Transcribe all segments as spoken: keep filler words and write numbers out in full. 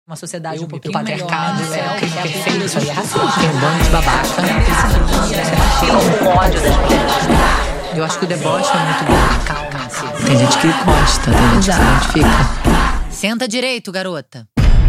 Uma sociedade Eu um pouquinho patriarcado, melhor, né? é, o crime É perfeito, isso aí é racista. Tem um bando de babaca. Com ódio das mulheres. Eu acho que o deboche é muito bom. Calma-se. Tem gente que gosta, tem gente que se identifica. Senta direito, garota.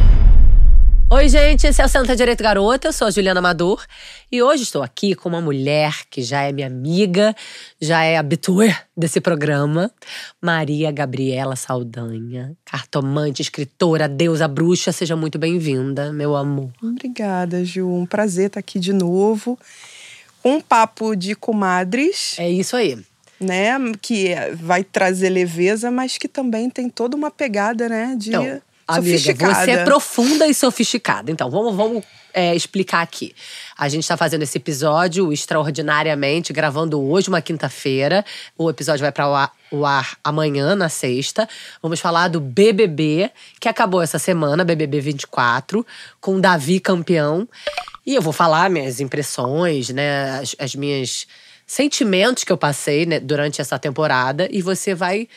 Oi, gente, esse é o Senta Direito Garota, eu sou a Juliana Amador e hoje estou aqui com uma mulher que já é minha amiga, já é habituê desse programa, Maria Gabriela Saldanha, cartomante, escritora, deusa bruxa, seja muito bem-vinda, meu amor. Obrigada, Ju, um prazer estar aqui de novo, um papo de comadres. É isso aí. Né, que vai trazer leveza, mas que também tem toda uma pegada, né, de... Então, amiga, você é profunda e sofisticada. Então, vamos, vamos é, explicar aqui. A gente está fazendo esse episódio extraordinariamente, gravando hoje, uma quinta-feira. O episódio vai para o ar, o ar amanhã, na sexta. Vamos falar do B B B, que acabou essa semana, B B B vinte e quatro, com Davi campeão. E eu vou falar minhas impressões, né, as, as minhas sentimentos que eu passei, né, durante essa temporada. E você vai...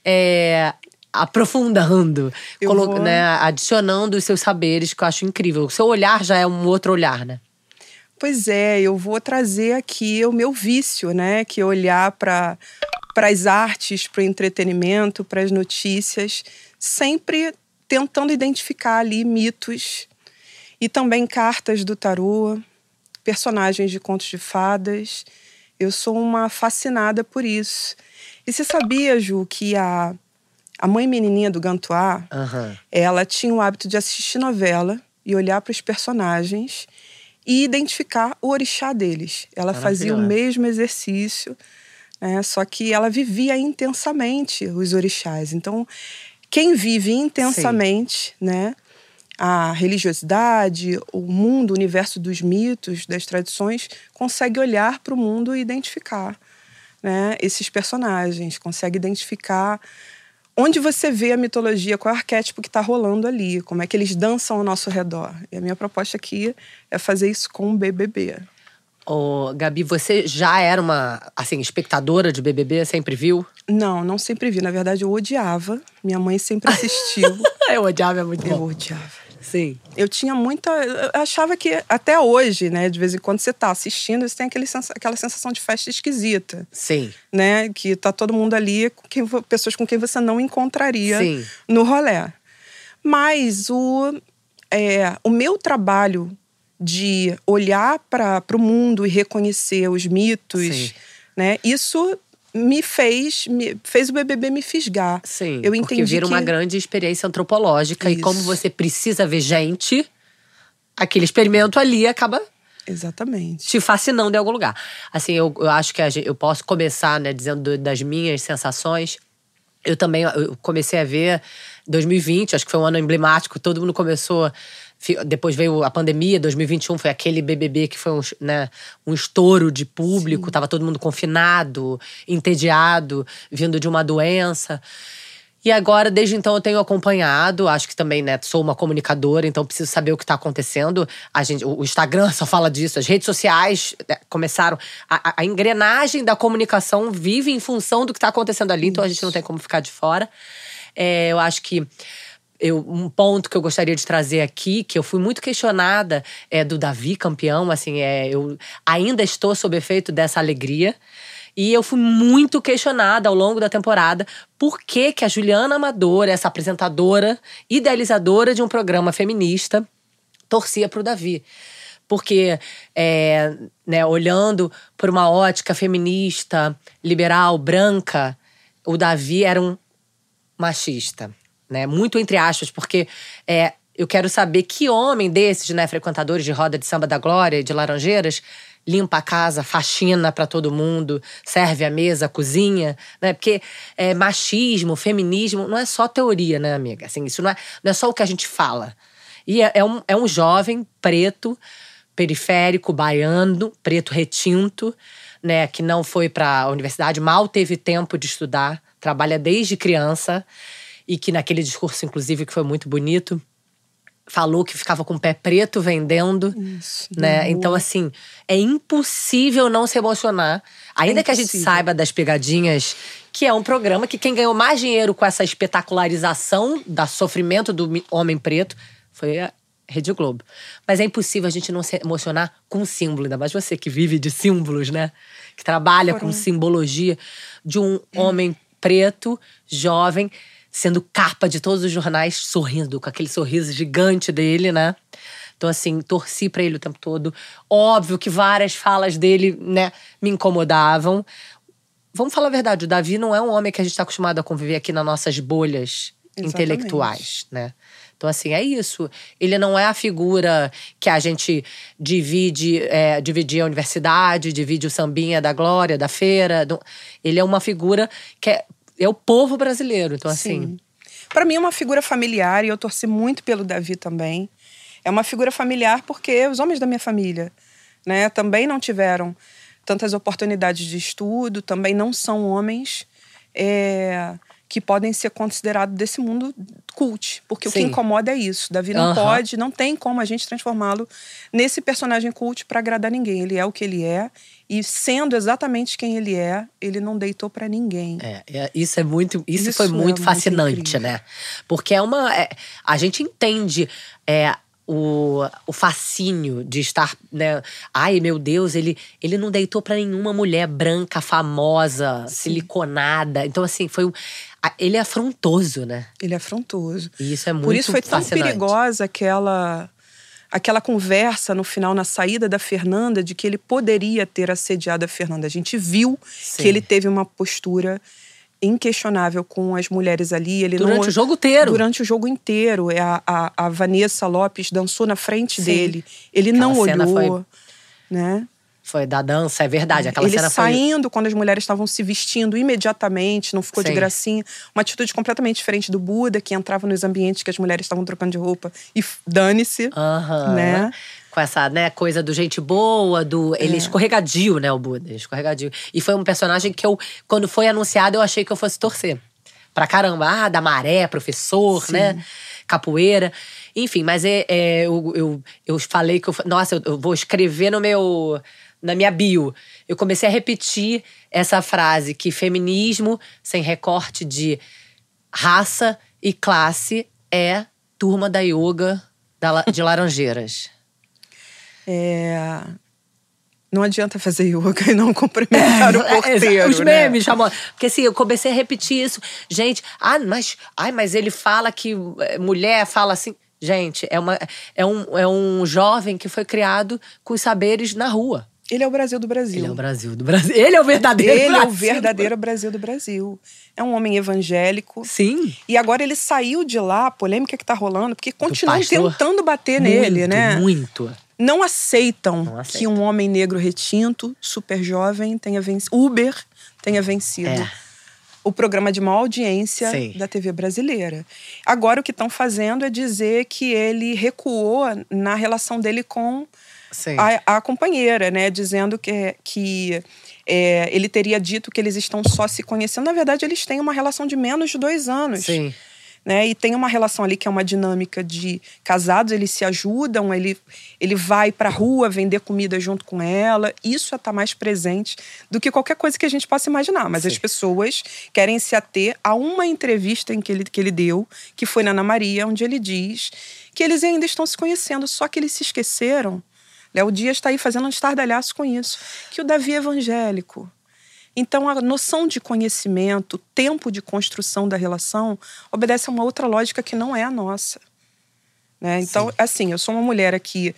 É, aprofundando, colo- vou... né, adicionando os seus saberes, que eu acho incrível. O seu olhar já é um outro olhar, né? Pois é, eu vou trazer aqui o meu vício, né? Que é olhar para as artes, para o entretenimento, para as notícias, sempre tentando identificar ali mitos e também cartas do tarô, personagens de contos de fadas. Eu sou uma fascinada por isso. E você sabia, Ju, que a A mãe menininha do Gantuá, uhum. ela tinha o hábito de assistir novela e olhar para os personagens e identificar o orixá deles. Ela fazia o mesmo exercício, né? Só que ela vivia intensamente os orixás. Então, quem vive intensamente, né, a religiosidade, o mundo, o universo dos mitos, das tradições, consegue olhar para o mundo e identificar, né, esses personagens, consegue identificar onde você vê a mitologia, qual é o arquétipo que está rolando ali, como é que eles dançam ao nosso redor. E a minha proposta aqui é fazer isso com o B B B. Ô, Gabi, você já era uma, assim, espectadora de B B B? Sempre viu? Não, não sempre vi. Na verdade, eu odiava. Minha mãe sempre assistiu. Eu odiava, é muito bom. Eu odiava. Sim. Eu tinha muita... Eu achava que, até hoje, né, de vez em quando você tá assistindo, você tem aquele sens... aquela sensação de festa esquisita. Sim. Né? Que tá todo mundo ali, com quem... pessoas com quem você não encontraria Sim. no rolê. Mas o, é, o meu trabalho de olhar para o mundo e reconhecer os mitos, Sim. né? Isso me fez, me, fez o B B B me fisgar. Sim, eu porque entendi vira que... uma grande experiência antropológica. Isso. E como você precisa ver gente, aquele experimento ali acaba... Exatamente. te fascinando em algum lugar. Assim, eu, eu acho que a gente, eu posso começar, né, dizendo das minhas sensações. Eu também eu comecei a ver em dois mil e vinte, acho que foi um ano emblemático, todo mundo começou... Depois veio a pandemia, dois mil e vinte e um foi aquele B B B que foi um, né, um estouro de público. Sim. Tava todo mundo confinado, entediado, vindo de uma doença. E agora, desde então, eu tenho acompanhado. Acho que também, né, sou uma comunicadora, então preciso saber o que está acontecendo. A gente, o Instagram só fala disso. As redes sociais, né, começaram… A, a engrenagem da comunicação vive em função do que está acontecendo ali. Então, a gente não tem como ficar de fora. É, eu acho que… Eu, um ponto que eu gostaria de trazer aqui, que eu fui muito questionada, é do Davi campeão. Assim, é, eu ainda estou sob efeito dessa alegria. E eu fui muito questionada ao longo da temporada por que, que a Juliana Amador, essa apresentadora, idealizadora de um programa feminista, torcia pro Davi. Porque, é, né, olhando por uma ótica feminista, liberal, branca, o Davi era um machista. Né? Muito entre aspas, porque é, eu quero saber que homem desses, né, frequentadores de roda de samba da glória, de Laranjeiras, limpa a casa, faxina pra todo mundo, serve a mesa, cozinha, né? Porque é, machismo, feminismo, não é só teoria, né, amiga? Assim, isso não é, não é só o que a gente fala. E é, é, um, é um jovem preto, periférico, baiano, preto retinto, né, que não foi pra universidade, mal teve tempo de estudar, trabalha desde criança. E que naquele discurso, inclusive, que foi muito bonito, falou que ficava com o pé preto vendendo. Isso, né? Então, assim, é impossível não se emocionar. Ainda é que a gente saiba das pegadinhas, que é um programa que quem ganhou mais dinheiro com essa espetacularização do sofrimento do homem preto Foi a Rede Globo. Mas é impossível a gente não se emocionar com um símbolo. Ainda mais você que vive de símbolos, né? Que trabalha Foram. com simbologia de um homem preto, jovem, sendo capa de todos os jornais, sorrindo, com aquele sorriso gigante dele, né? Então, assim, torci pra ele o tempo todo. Óbvio que várias falas dele, né, me incomodavam. Vamos falar a verdade, o Davi não é um homem que a gente tá acostumado a conviver aqui nas nossas bolhas Exatamente. intelectuais, né? Então, assim, é isso. Ele não é a figura que a gente divide, é, dividir a universidade, divide o sambinha da Glória, da Feira. Do... Ele é uma figura que é, é o povo brasileiro. Então, Sim. assim… Para mim é uma figura familiar e eu torci muito pelo Davi também. É uma figura familiar porque os homens da minha família, né, também não tiveram tantas oportunidades de estudo, também não são homens é, que podem ser considerados desse mundo cult. Porque Sim. o que incomoda é isso. Davi não uhum. pode, não tem como a gente transformá-lo nesse personagem cult para agradar ninguém. Ele é o que ele é e sendo exatamente quem ele é, ele não deitou para ninguém. É, é, isso é muito, isso, isso foi muito é fascinante, muito né? Porque é uma, é, a gente entende… É, O, o fascínio de estar, né? Ai, meu Deus, ele, ele não deitou pra nenhuma mulher branca, famosa, Sim. siliconada. Então, assim, foi um… Ele é afrontoso, né? Ele é afrontoso. E isso é muito Por isso foi tão fascinante. perigosa aquela, aquela conversa no final, na saída da Fernanda, de que ele poderia ter assediado a Fernanda. A gente viu Sim. que ele teve uma postura inquestionável com as mulheres ali. Ele durante não, o jogo inteiro. Durante o jogo inteiro. A, a, a Vanessa Lopes dançou na frente Sim. dele. Ele Aquela não olhou. Foi, né? Foi da dança, é verdade. Aquela ele cena saindo foi… quando as mulheres estavam se vestindo imediatamente, não ficou Sim. de gracinha. Uma atitude completamente diferente do Buda, que entrava nos ambientes que as mulheres estavam trocando de roupa e dane-se. Uhum. Né? Com essa, né, coisa do gente boa, do… Ele é escorregadio, né, o Buda. Escorregadio. E foi um personagem que eu, quando foi anunciado, eu achei que eu fosse torcer. Pra caramba. Ah, da Maré, professor, Sim. né? Capoeira. Enfim, mas é, é, eu, eu, eu falei que… Eu, nossa, eu, eu vou escrever no meu… Na minha bio. Eu comecei a repetir essa frase que feminismo sem recorte de raça e classe é turma da yoga de Laranjeiras. É… Não adianta fazer yoga e não cumprimentar é, o porteiro, Os né? memes, chamam. Porque assim, eu comecei a repetir isso. Gente, ah, mas, ai, mas ele fala que mulher fala assim… Gente, é, uma, é, um, é um jovem que foi criado com os saberes na rua. Ele é o Brasil do Brasil. Ele é o Brasil do Brasil. Ele é o verdadeiro Ele Brasil. é o verdadeiro Brasil do Brasil. É um homem evangélico. Sim. E agora ele saiu de lá, a polêmica que tá rolando, porque continuam pastor, tentando bater muito, nele, né? Muito. Não aceitam Não aceita. que um homem negro retinto, super jovem, tenha vencido. Uber tenha vencido. É. O programa de maior audiência Sim. da T V brasileira. Agora o que estão fazendo é dizer que ele recuou na relação dele com a, a companheira, né? Dizendo que, que é, ele teria dito que eles estão só se conhecendo. Na verdade, eles têm uma relação de menos de dois anos. Sim. Né? E tem uma relação ali que é uma dinâmica de casados, eles se ajudam, ele, ele vai pra rua vender comida junto com ela. Isso está mais presente do que qualquer coisa que a gente possa imaginar. Mas Sim. as pessoas querem se ater a uma entrevista em que ele, que ele deu, que foi na Ana Maria, onde ele diz que eles ainda estão se conhecendo, só que eles se esqueceram. Léo Dias está aí fazendo um estardalhaço com isso, que o Davi é evangélico. Então, a noção de conhecimento, tempo de construção da relação, obedece a uma outra lógica que não é a nossa. Né? Então, Sim. assim, eu sou uma mulher aqui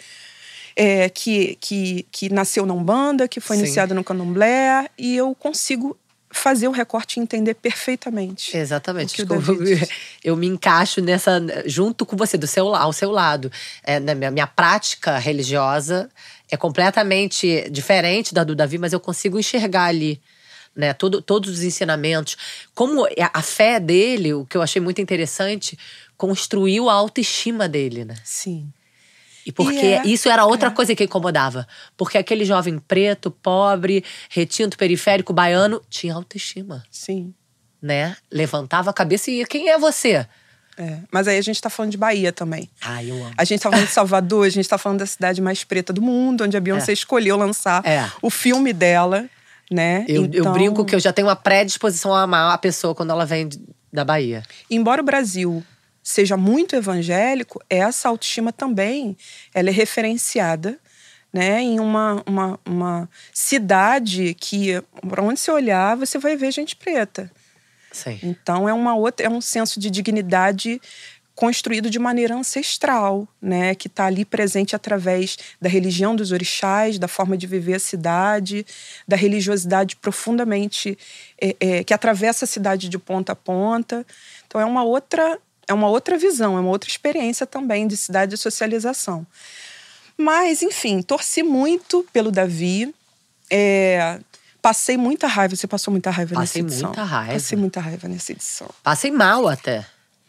é, que, que, que nasceu na Umbanda, que foi Sim. iniciada no Candomblé, e eu consigo fazer o recorte e entender perfeitamente. Exatamente. Eu, eu me encaixo nessa, junto com você, do seu, ao seu lado. É, na minha, minha prática religiosa é completamente diferente da do Davi, mas eu consigo enxergar ali, né, todo, todos os ensinamentos. Como a fé dele, o que eu achei muito interessante, construiu a autoestima dele, né? Sim. E porque e é, isso era outra é. coisa que incomodava. Porque aquele jovem preto, pobre, retinto, periférico, baiano, tinha autoestima. Sim. Né? Levantava a cabeça e ia, quem é você? É. Mas aí a gente tá falando de Bahia também. Ah, eu amo. A gente tá falando de Salvador, a gente tá falando da cidade mais preta do mundo, onde a Beyoncé é. escolheu lançar é. o filme dela, né? Eu, então, eu brinco que eu já tenho uma predisposição a amar a pessoa quando ela vem da Bahia. Embora o Brasil seja muito evangélico, essa autoestima também ela é referenciada, né, em uma, uma, uma cidade que, para onde você olhar, você vai ver gente preta. Sim. Então, é, uma outra, é um senso de dignidade construído de maneira ancestral, né, que está ali presente através da religião dos orixás, da forma de viver a cidade, da religiosidade profundamente é, é, que atravessa a cidade de ponta a ponta. Então é uma outra, é uma outra visão, é uma outra experiência também de cidade e socialização. Mas, enfim, torci muito pelo Davi, é, passei muita raiva. Você passou muita raiva Passei nessa edição? muita raiva. Passei muita raiva nessa edição. Passei mal até.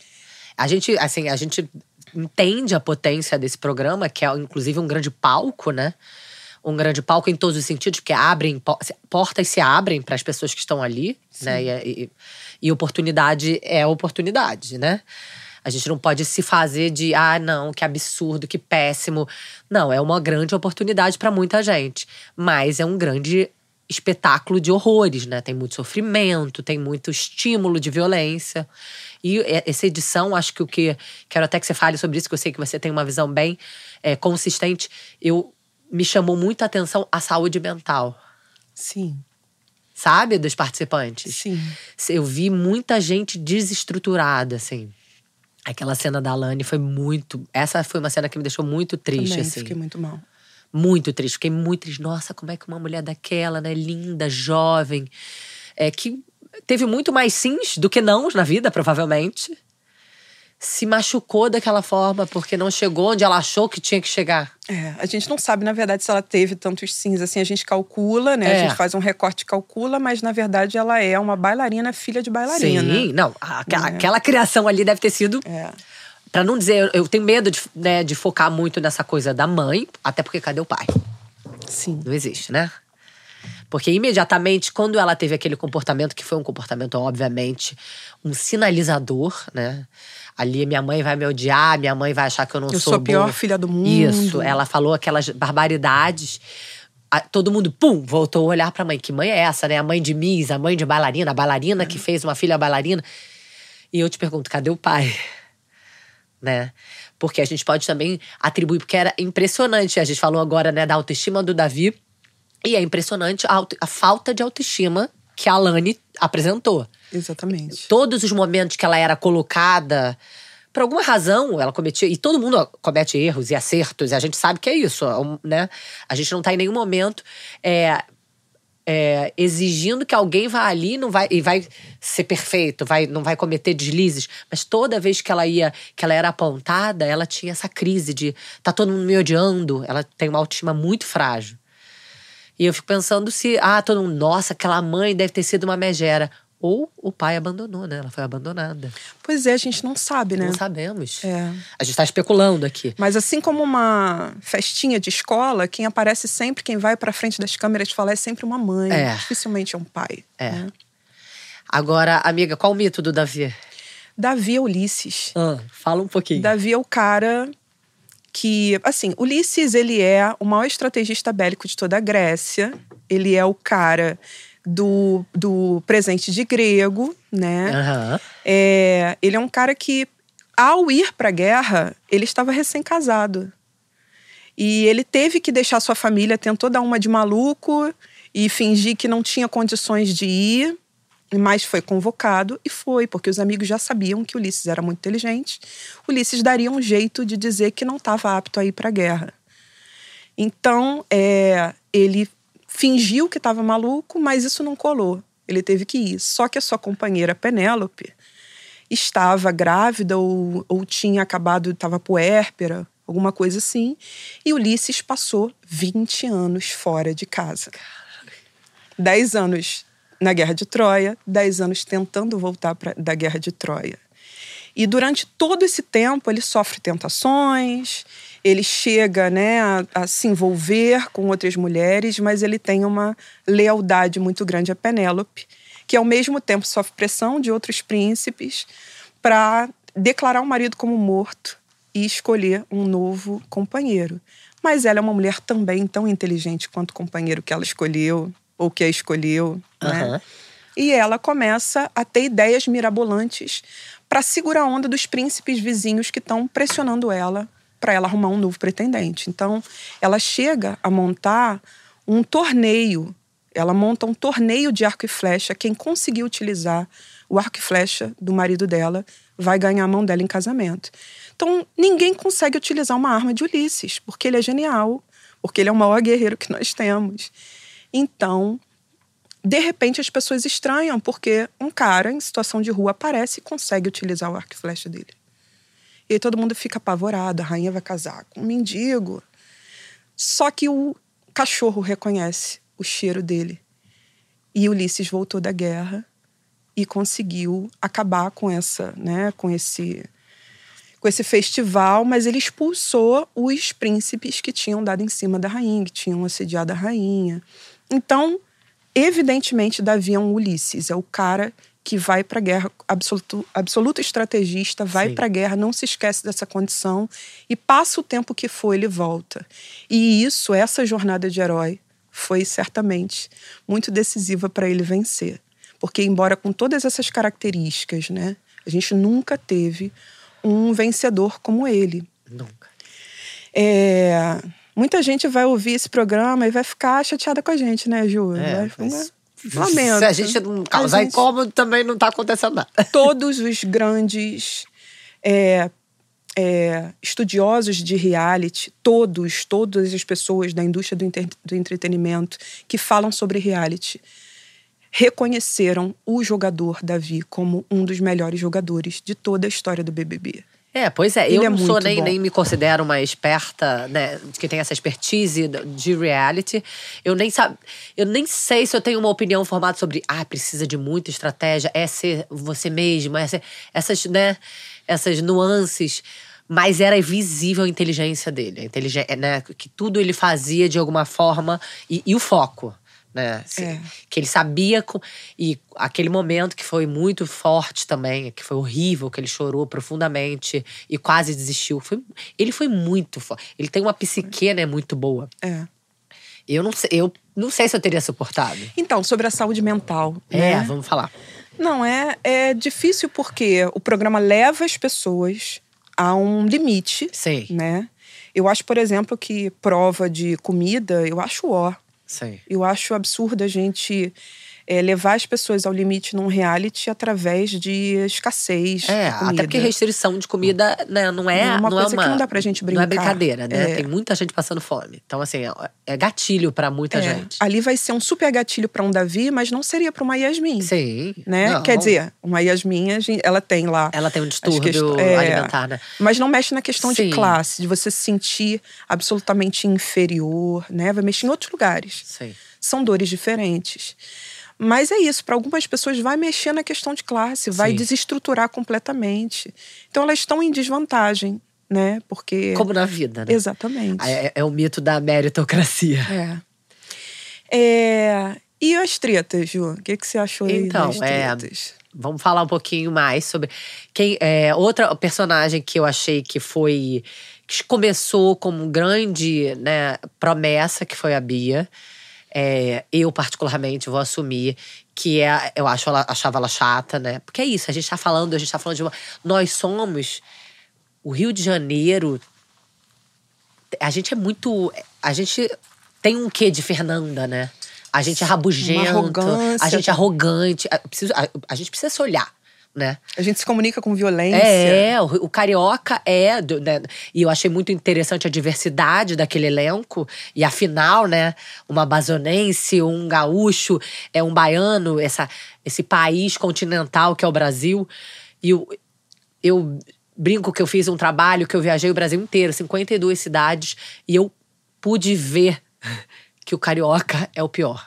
A gente, assim, a gente entende a potência desse programa, que é inclusive um grande palco, né? Um grande palco em todos os sentidos, porque abrem, portas se abrem para as pessoas que estão ali, Sim. né? E, e, e oportunidade é oportunidade, né? A gente não pode se fazer de, ah, não, que absurdo, que péssimo. Não, é uma grande oportunidade para muita gente. Mas é um grande espetáculo de horrores, né? Tem muito sofrimento, tem muito estímulo de violência. E essa edição, acho que o que… Quero até que você fale sobre isso, que eu sei que você tem uma visão bem é, consistente. Eu, me chamou muito a atenção a saúde mental. Sim. Sabe? Dos participantes. Sim. Eu vi muita gente desestruturada, assim. Aquela cena da Alane foi muito… Essa foi uma cena que me deixou muito triste, Também, assim. fiquei muito mal. Muito triste. Fiquei muito triste. Nossa, como é que uma mulher daquela, né? Linda, jovem. É, que teve muito mais sims do que nãos na vida, provavelmente. Se machucou daquela forma porque não chegou onde ela achou que tinha que chegar. É, a gente não sabe, na verdade, se ela teve tantos sims assim. A gente calcula, né? É. A gente faz um recorte e calcula, mas na verdade ela é uma bailarina, filha de bailarina. Sim, não. Aquela, É. aquela criação ali deve ter sido… É. Pra não dizer… Eu tenho medo de, né, de focar muito nessa coisa da mãe. Até porque cadê o pai? Sim. Não existe, né? Porque imediatamente, quando ela teve aquele comportamento, que foi um comportamento, obviamente, um sinalizador, né? Ali, minha mãe vai me odiar, minha mãe vai achar que eu não Eu sou sou a pior boa. filha do mundo. Isso, ela falou aquelas barbaridades. A- Todo mundo, pum, voltou a olhar pra mãe. Que mãe é essa, né? A mãe de Miss, a mãe de bailarina, a bailarina É. que fez uma filha bailarina. E eu te pergunto, cadê o pai? Né? Porque a gente pode também atribuir, porque era impressionante. A gente falou agora, né, da autoestima do Davi. E é impressionante a, auto- a falta de autoestima que a Alane apresentou. Exatamente. Todos os momentos que ela era colocada, por alguma razão, ela cometia… E todo mundo comete erros e acertos, e a gente sabe que é isso, né? A gente não tá em nenhum momento é, é, exigindo que alguém vá ali não vai, e vai ser perfeito, vai, não vai cometer deslizes. Mas toda vez que ela ia, que ela era apontada, ela tinha essa crise de tá todo mundo me odiando. Ela tem uma autoestima muito frágil. E eu fico pensando se, ah, todo mundo, nossa, aquela mãe deve ter sido uma megera. Ou o pai abandonou, né? Ela foi abandonada. Pois é, a gente não sabe, né? Não sabemos. É. A gente tá especulando aqui. Mas assim como uma festinha de escola, quem aparece sempre, quem vai pra frente das câmeras falar é sempre uma mãe. É. Dificilmente é um pai. É. Né? Agora, amiga, qual o mito do Davi? Davi é Ulisses. Ah, fala um pouquinho. Davi é o cara que… Assim, Ulisses, ele é o maior estrategista bélico de toda a Grécia. Ele é o cara do, do presente de grego, né? Aham. É, ele é um cara que, ao ir pra guerra, ele estava recém-casado. E ele teve que deixar sua família, tentou dar uma de maluco e fingir que não tinha condições de ir, mas foi convocado e foi, porque os amigos já sabiam que Ulisses era muito inteligente. Ulisses daria um jeito de dizer que não estava apto a ir para a guerra. Então, é, ele fingiu que estava maluco, mas isso não colou. Ele teve que ir. Só que a sua companheira Penélope estava grávida ou, ou tinha acabado, estava puérpera, alguma coisa assim. E Ulisses passou vinte anos fora de casa. dez anos na Guerra de Troia, dez anos tentando voltar pra, da Guerra de Troia. E durante todo esse tempo ele sofre tentações, ele chega, né, a, a se envolver com outras mulheres, mas ele tem uma lealdade muito grande a Penélope, que ao mesmo tempo sofre pressão de outros príncipes para declarar o marido como morto e escolher um novo companheiro. Mas ela é uma mulher também tão inteligente quanto o companheiro que ela escolheu, ou que a escolheu, né? Aham. E ela começa a ter ideias mirabolantes para segurar a onda dos príncipes vizinhos que estão pressionando ela para ela arrumar um novo pretendente. Então, ela chega a montar um torneio. Ela monta um torneio de arco e flecha. Quem conseguir utilizar o arco e flecha do marido dela vai ganhar a mão dela em casamento. Então, ninguém consegue utilizar uma arma de Ulisses, porque ele é genial, porque ele é o maior guerreiro que nós temos. Então, de repente, as pessoas estranham, porque um cara em situação de rua aparece e consegue utilizar o arco e flecha dele. E aí todo mundo fica apavorado, a rainha vai casar com um mendigo. Só que o cachorro reconhece o cheiro dele. E Ulisses voltou da guerra e conseguiu acabar com essa, né, com esse, com esse festival, mas ele expulsou os príncipes que tinham dado em cima da rainha, que tinham assediado a rainha. Então, evidentemente, Davi é um Ulisses, é o cara que vai para a guerra, absoluto, absoluto estrategista, vai para a guerra, não se esquece dessa condição e passa o tempo que for, ele volta. E isso, essa jornada de herói, foi certamente muito decisiva para ele vencer. Porque, embora com todas essas características, né, a gente nunca teve um vencedor como ele. Nunca. É, muita gente vai ouvir esse programa e vai ficar chateada com a gente, né, Ju? É, vai, mas... Lamento. Se a gente não causar gente... incômodo, também não está acontecendo nada. Todos os grandes é, é, estudiosos de reality, todos, todas as pessoas da indústria do, inter... do entretenimento que falam sobre reality, reconheceram o jogador Davi como um dos melhores jogadores de toda a história do B B B. É, pois é. Ele eu é não sou muito nem, bom. nem me considero uma experta, né, que tem essa expertise de reality. Eu nem, sabe, eu nem sei se eu tenho uma opinião formada sobre ah, precisa de muita estratégia, é ser você mesma, é ser, essas, né, essas nuances. Mas era visível a inteligência dele. A inteligência, né, que tudo ele fazia de alguma forma. E, e o foco. Né? Assim, É. Que ele sabia. Com, e aquele momento que foi muito forte também, que foi horrível, que ele chorou profundamente e quase desistiu. Foi, ele foi muito forte. Ele tem uma psique, né, muito boa. É. Eu não sei, eu não sei se eu teria suportado. Então, sobre a saúde mental. É, né? vamos falar. Não, é, é difícil porque o programa leva as pessoas a um limite. Sim. Né? Eu acho, por exemplo, que prova de comida, eu acho ó. Sim. Eu acho absurdo a gente é, levar as pessoas ao limite num reality através de escassez É, de comida. até porque restrição de comida, né, não é, Não é uma não coisa é uma, que não dá pra gente Não é brincar. brincadeira, né? É. Tem muita gente passando fome. Então, assim, é, é gatilho pra muita É, gente. ali vai ser um super gatilho para um Davi, mas não seria para uma Yasmin. Sim. Né? Não. Quer dizer, uma Yasmin, a gente- ela tem lá... Ela tem um as distúrbio questões- é, alimentar, né? Mas não mexe na questão Sim. de classe, de você se sentir absolutamente inferior, né? Vai mexer em outros lugares. Sim. São dores diferentes. Mas é isso, para algumas pessoas vai mexer na questão de classe, vai Sim. desestruturar completamente. Então elas estão em desvantagem, né? Porque... Como na vida, né? Exatamente. É, é o mito da meritocracia. É. É... E as tretas, Ju? O que, que você achou aí Então, das é, tretas? vamos falar um pouquinho mais sobre quem é outra personagem que eu achei que foi que começou como grande, né, promessa, que foi a Bia. É, eu particularmente vou assumir que é, eu acho ela, achava ela chata, né? Porque é isso, a gente tá falando, a gente tá falando de uma, nós somos o Rio de Janeiro. A gente é muito, a gente tem um quê de Fernanda, né? A gente é rabugento, Uma arrogância. a gente é arrogante. A, preciso, a, a gente precisa se olhar, né? A gente se comunica com violência. É, o, o carioca é… do- né? E eu achei muito interessante a diversidade daquele elenco. E afinal, né? Uma amazonense, um gaúcho, é um baiano, essa, esse país continental que é o Brasil. E eu, eu brinco que eu fiz um trabalho que eu viajei o Brasil inteiro, cinquenta e duas cidades. E eu pude ver que o carioca é o pior.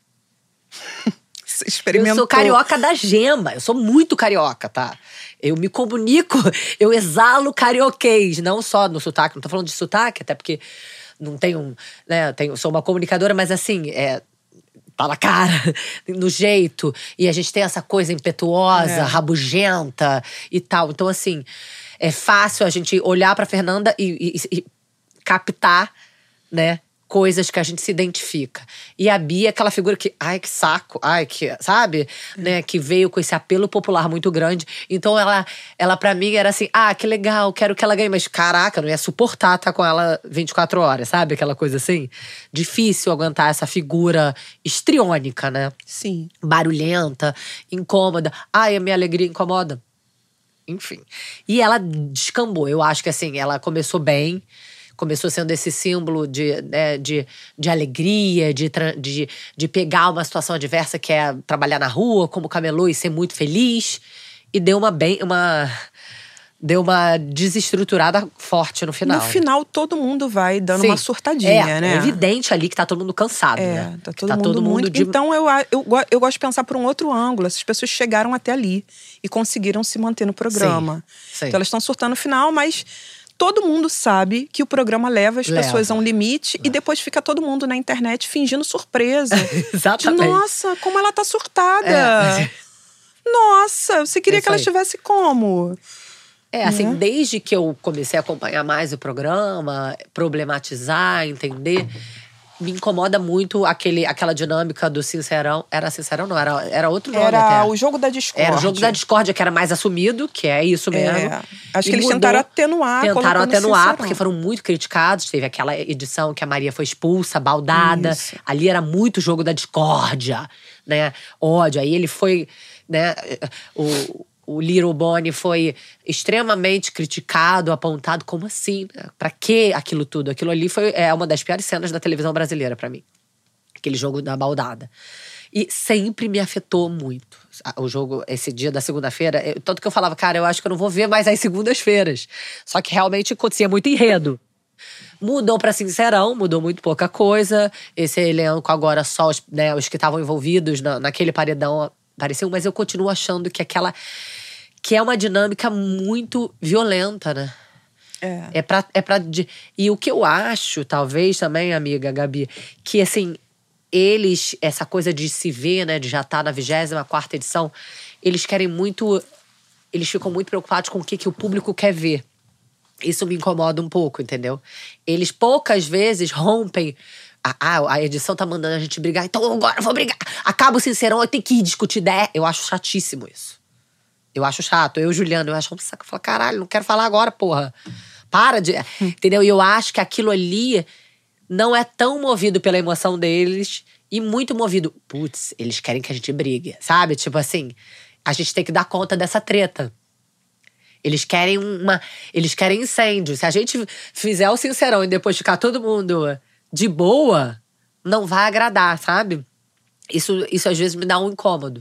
Você experimentou. Eu sou carioca da gema. Eu sou muito carioca, tá? Eu me comunico, eu exalo carioquês. Não só no sotaque, não tô falando de sotaque, até porque não tenho, né? Tenho, sou uma comunicadora, mas assim, é, tá na cara, no jeito. E a gente tem essa coisa impetuosa, É. rabugenta e tal. Então, assim, é fácil a gente olhar pra Fernanda e, e- e captar, né? coisas que a gente se identifica. E a Bia é aquela figura que, ai, que saco, ai, que, sabe? É. Né? Que veio com esse apelo popular muito grande. Então, ela, ela pra mim era assim, ah, que legal, quero que ela ganhe. Mas, caraca, eu não ia suportar estar com ela vinte e quatro horas, sabe? Aquela coisa assim. Difícil aguentar essa figura histriônica, né? Sim. Barulhenta, incômoda. Ai, a minha alegria incomoda. Enfim. E ela descambou. Eu acho que, assim, ela começou bem. Começou sendo esse símbolo de, né, de, de alegria, de, de, de pegar uma situação adversa que é trabalhar na rua como camelô e ser muito feliz. E deu uma bem, uma, deu uma desestruturada forte no final. No final, todo mundo vai dando Sim. uma surtadinha, é, né? É evidente ali que tá todo mundo cansado, é, né? Tá todo tá mundo todo mundo muito… De... Então, eu, eu, eu gosto de pensar por um outro ângulo. Essas pessoas chegaram até ali e conseguiram se manter no programa. Sim. Sim. Então, elas estão surtando no final, mas… Todo mundo sabe que o programa leva as leva. pessoas a um limite leva. E depois fica todo mundo na internet fingindo surpresa. Exatamente. De, nossa, como ela tá surtada. É. Nossa, você queria Isso que ela aí. estivesse como? É, assim, né? Desde que eu comecei a acompanhar mais o programa, problematizar, entender… Me incomoda muito aquele, aquela dinâmica do Sincerão. Era Sincerão? Não, era, era outro nome era até. Era o jogo da discórdia. Era o jogo da discórdia, que era mais assumido, que é isso mesmo. É. Acho e que eles mudou, tentaram atenuar. Tentaram atenuar, Sincerão. Porque foram muito criticados. Teve aquela edição que a Maria foi expulsa, baldada. Isso. Ali era muito jogo da discórdia, né? Ódio. Aí ele foi, né? O… O Little Bonnie foi extremamente criticado, apontado. Como assim? Pra que aquilo tudo? Aquilo ali foi é, uma das piores cenas da televisão brasileira pra mim. Aquele jogo da baldada. E sempre me afetou muito. O jogo, esse dia da segunda-feira, eu, tanto que eu falava, cara, eu acho que eu não vou ver mais as segundas-feiras. Só que realmente acontecia muito enredo. Mudou pra Sincerão, mudou muito pouca coisa. Esse elenco agora só os, né, os que estavam envolvidos na, naquele paredão apareceu, mas eu continuo achando que aquela… Que é uma dinâmica muito violenta, né? É. É pra, é pra… E o que eu acho, talvez também, amiga Gabi, que assim… Eles, essa coisa de se ver, né? De já estar na vigésima quarta edição, eles querem muito… Eles ficam muito preocupados com o que, que o público quer ver. Isso me incomoda um pouco, entendeu? Eles poucas vezes rompem… Ah, a edição tá mandando a gente brigar, então agora eu vou brigar. Acaba o Sincerão, eu tenho que ir discutir ideia. Eu acho chatíssimo isso. Eu acho chato. Eu, Juliana, eu acho um saco. Eu falo, caralho, não quero falar agora, porra. Para de… Entendeu? E eu acho que aquilo ali não é tão movido pela emoção deles e muito movido… Putz, eles querem que a gente brigue, sabe? Tipo assim, a gente tem que dar conta dessa treta. Eles querem uma… Eles querem incêndio. Se a gente fizer o Sincerão e depois ficar todo mundo de boa, não vai agradar, sabe? Isso, isso às vezes me dá um incômodo.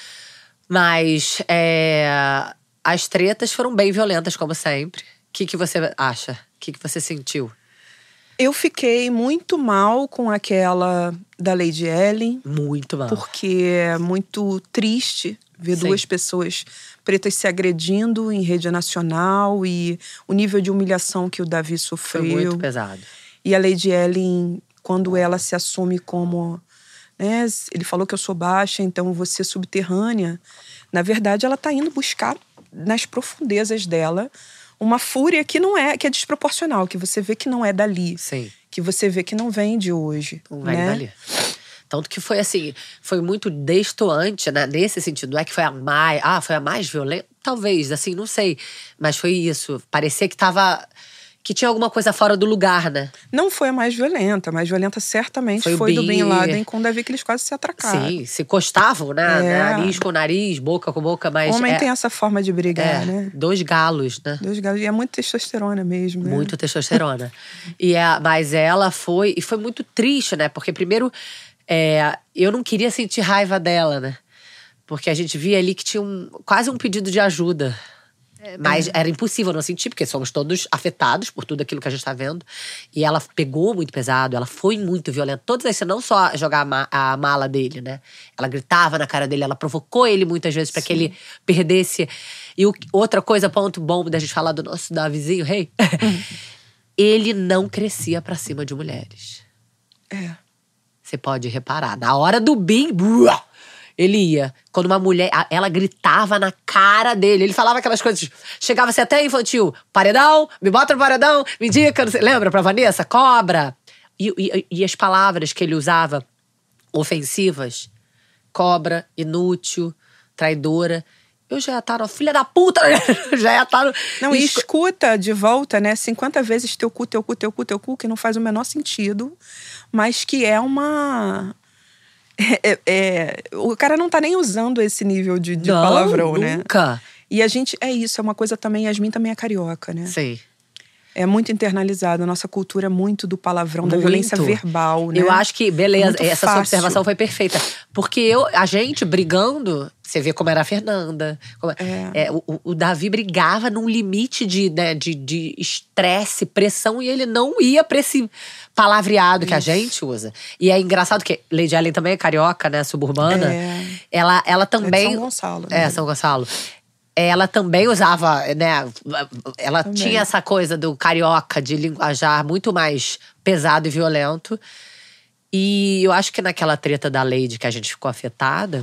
Mas é, as tretas foram bem violentas, como sempre. O que, que você acha? O que, que você sentiu? Eu fiquei muito mal com aquela da Lady Ellen. Muito mal. Porque é muito triste ver Sim. duas pessoas pretas se agredindo em rede nacional. E o nível de humilhação que o Davi sofreu. Foi muito pesado. E a Lady Ellen, quando ela se assume como… Né, ele falou que eu sou baixa, então vou ser subterrânea. Na verdade, ela tá indo buscar nas profundezas dela uma fúria que não é, que é desproporcional, que você vê que não é dali. Sim. Que você vê que não vem de hoje. Não vem né? dali. Tanto que foi assim, foi muito destoante, né? Nesse sentido. Não é que foi a mais… Ah, foi a mais violenta? Talvez, assim, não sei. Mas foi isso. Parecia que tava… Que tinha alguma coisa fora do lugar, né? Não foi a mais violenta. A mais violenta certamente foi, foi do Bin Laden com o Davi, que eles quase se atracaram. Sim, se encostavam, né? É. Nariz com nariz, boca com boca, mas… Homem é, tem essa forma de brigar, é, né? Dois galos, né? Dois galos. E é muito testosterona mesmo, né? Muito testosterona. e é, mas ela foi… E foi muito triste, né? Porque primeiro… É, eu não queria sentir raiva dela, né? Porque a gente via ali que tinha um, quase um pedido de ajuda. Mas é. era impossível não sentir, porque somos todos afetados por tudo aquilo que a gente tá vendo. E ela pegou muito pesado, ela foi muito violenta. Todas as não só jogar a, ma a mala dele, né? Ela gritava na cara dele, ela provocou ele muitas vezes pra Sim. que ele perdesse. E o, outra coisa, ponto bom da gente falar do nosso Davizinho, rei. Hey, ele não crescia pra cima de mulheres. É. Você pode reparar. Na hora do Bin… Ele ia. Quando uma mulher… Ela gritava na cara dele. Ele falava aquelas coisas… Chegava a ser até infantil. Paredão, me bota no paredão, me indica… Lembra pra Vanessa? Cobra. E, e, e as palavras que ele usava, ofensivas, cobra, inútil, traidora, eu já ia estar no filha da puta, já ia estar no... Não, e escuta de volta, né, cinquenta vezes teu cu, teu cu, teu cu, teu cu, que não faz o menor sentido, mas que é uma... É, é, o cara não tá nem usando esse nível de, de não, palavrão, nunca. né? Nunca. E a gente, é isso, é uma coisa também, Yasmin também é carioca, né? Sim. É muito internalizado, a nossa cultura é muito do palavrão, muito. Da violência verbal, né? Eu acho que, beleza, é essa fácil. sua observação foi perfeita. Porque eu, a gente brigando, você vê como era a Fernanda. Como, é. É, o, o Davi brigava num limite de né, de estresse, pressão, e ele não ia pra esse palavreado que Isso. a gente usa. E é engraçado que Lady Ellen também é carioca, né, suburbana. É. Ela, ela também… É de São Gonçalo. Né? É, São Gonçalo. Ela também usava, né? Ela também. tinha essa coisa do carioca, de linguajar muito mais pesado e violento. E eu acho que naquela treta da Lady que a gente ficou afetada,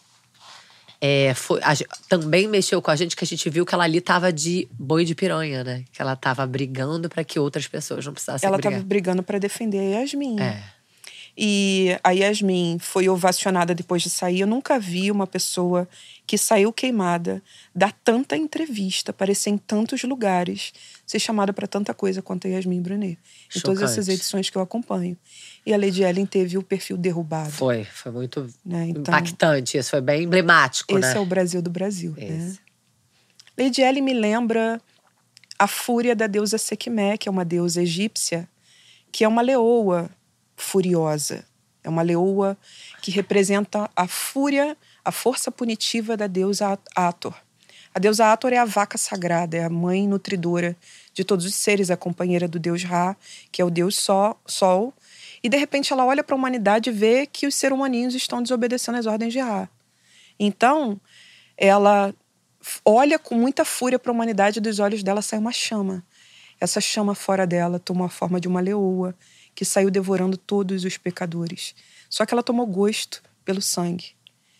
é, foi, a, também mexeu com a gente, que a gente viu que ela ali tava de boi de piranha, né? Que ela tava brigando para que outras pessoas não precisassem ela brigar. Ela tava brigando para defender a Yasmin. É. E a Yasmin foi ovacionada depois de sair. Eu nunca vi uma pessoa que saiu queimada dar tanta entrevista, aparecer em tantos lugares, ser chamada para tanta coisa quanto a Yasmin Brunet. Chocante. Em todas essas edições que eu acompanho. E a Lady Ellen teve o perfil derrubado. Foi, foi muito né? então, impactante. Isso foi bem emblemático, esse né? é o Brasil do Brasil. Né? Lady Ellen me lembra a fúria da deusa Sekhmet, que é uma deusa egípcia, que é uma leoa furiosa. É uma leoa que representa a fúria, a força punitiva da deusa Hathor. A deusa Hathor é a vaca sagrada, é a mãe nutridora de todos os seres, a companheira do deus Ra, que é o deus sol, sol. E de repente ela olha para a humanidade e vê que os seres humaninhos estão desobedecendo as ordens de Ra. Então, ela olha com muita fúria para a humanidade e dos olhos dela sai uma chama. Essa chama fora dela tomou a forma de uma leoa, que saiu devorando todos os pecadores. Só que ela tomou gosto pelo sangue.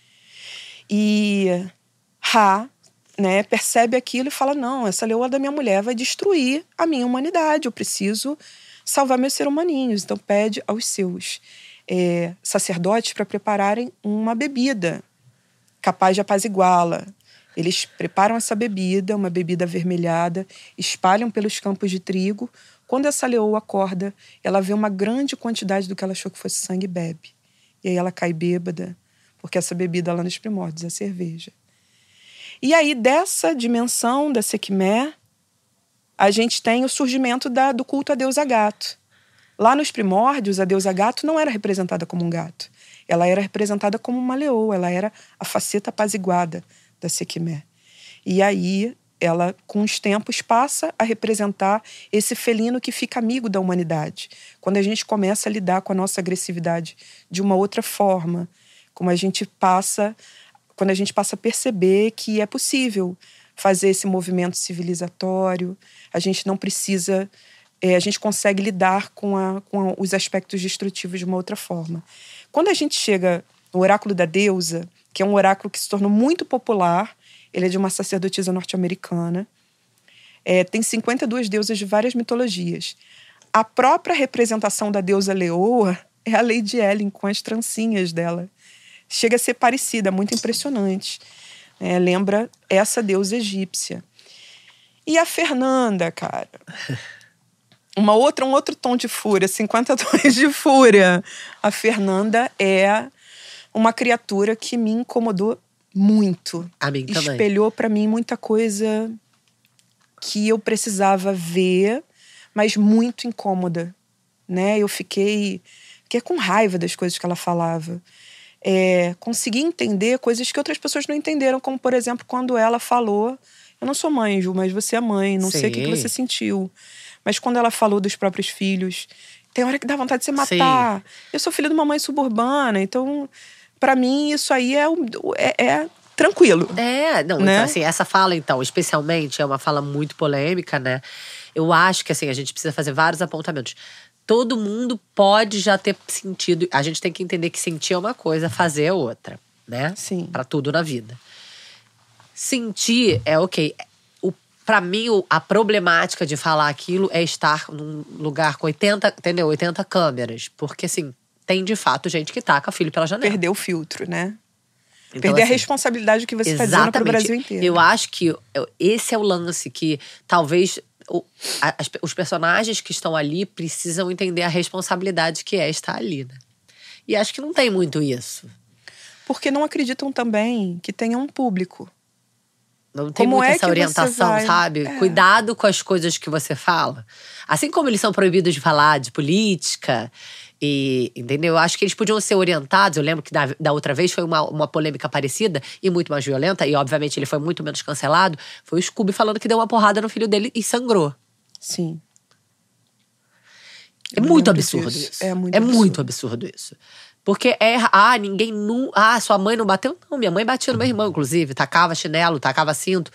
E Ra, né, percebe aquilo e fala, não, essa leoa da minha mulher vai destruir a minha humanidade, eu preciso salvar meus seres humaninhos. Então pede aos seus é, sacerdotes para prepararem uma bebida capaz de apaziguá-la. Eles preparam essa bebida, uma bebida avermelhada, espalham pelos campos de trigo. Quando essa leoa acorda, ela vê uma grande quantidade do que ela achou que fosse sangue e bebe. E aí ela cai bêbada, porque essa bebida lá nos primórdios é cerveja. E aí, dessa dimensão da Sekhmet, a gente tem o surgimento da, do culto à deusa gato. Lá nos primórdios, a deusa gato não era representada como um gato. Ela era representada como uma leoa, ela era a faceta apaziguada da Sekhmet. E aí, ela, com os tempos, passa a representar esse felino que fica amigo da humanidade. Quando a gente começa a lidar com a nossa agressividade de uma outra forma, como a gente passa, quando a gente passa a perceber que é possível fazer esse movimento civilizatório, a gente não precisa, é, a gente consegue lidar com, a, com a, os aspectos destrutivos de uma outra forma. Quando a gente chega no oráculo da deusa, que é um oráculo que se tornou muito popular, ele é de uma sacerdotisa norte-americana. É, tem cinquenta e duas deusas de várias mitologias. A própria representação da deusa leoa é a Lady Ellen, com as trancinhas dela. Chega a ser parecida, muito impressionante. É, lembra essa deusa egípcia. E a Fernanda, cara. Uma outra, um outro tom de fúria, cinquenta tons de fúria. A Fernanda é uma criatura que me incomodou muito. A mim também. Espelhou pra mim muita coisa que eu precisava ver, mas muito incômoda, né? Eu fiquei, fiquei com raiva das coisas que ela falava. É, consegui entender coisas que outras pessoas não entenderam, como, por exemplo, quando ela falou, eu não sou mãe, Ju, mas você é mãe, não Sim. sei o que você sentiu. Mas quando ela falou dos próprios filhos, tem hora que dá vontade de se matar. Sim. Eu sou filha de uma mãe suburbana, então... Pra mim, isso aí é, é, é tranquilo. É, não, né? Então assim, essa fala, então, especialmente, é uma fala muito polêmica, né? Eu acho que, assim, a gente precisa fazer vários apontamentos. Todo mundo pode já ter sentido… A gente tem que entender que sentir é uma coisa, fazer é outra, né? Sim. Pra tudo na vida. Sentir é ok. O, pra mim, a problemática de falar aquilo é estar num lugar com oitenta, entendeu? oitenta câmeras. Porque, assim, tem de fato gente que taca filho pela janela. Perder o filtro, né? Então, Perder assim, a responsabilidade que você está dizendo pro Brasil inteiro. Eu acho que esse é o lance que talvez o, as, os personagens que estão ali precisam entender a responsabilidade que é estar ali, né? E acho que não tem muito isso. Porque não acreditam também que tenha um público. Não tem Como muito é essa que orientação, você vai? sabe? É. Cuidado com as coisas que você fala. Assim como eles são proibidos de falar de política, e, entendeu? Eu acho que eles podiam ser orientados. Eu lembro que da, da outra vez foi uma, uma polêmica parecida e muito mais violenta, e obviamente ele foi muito menos cancelado. Foi o Scooby falando que deu uma porrada no filho dele e sangrou. Sim. É Eu muito lembro absurdo disso. isso. É muito é absurdo. muito absurdo isso. Porque é. Ah, ninguém. Nu, ah, sua mãe não bateu? Não, minha mãe batia no meu irmão, inclusive. Tacava chinelo, tacava cinto.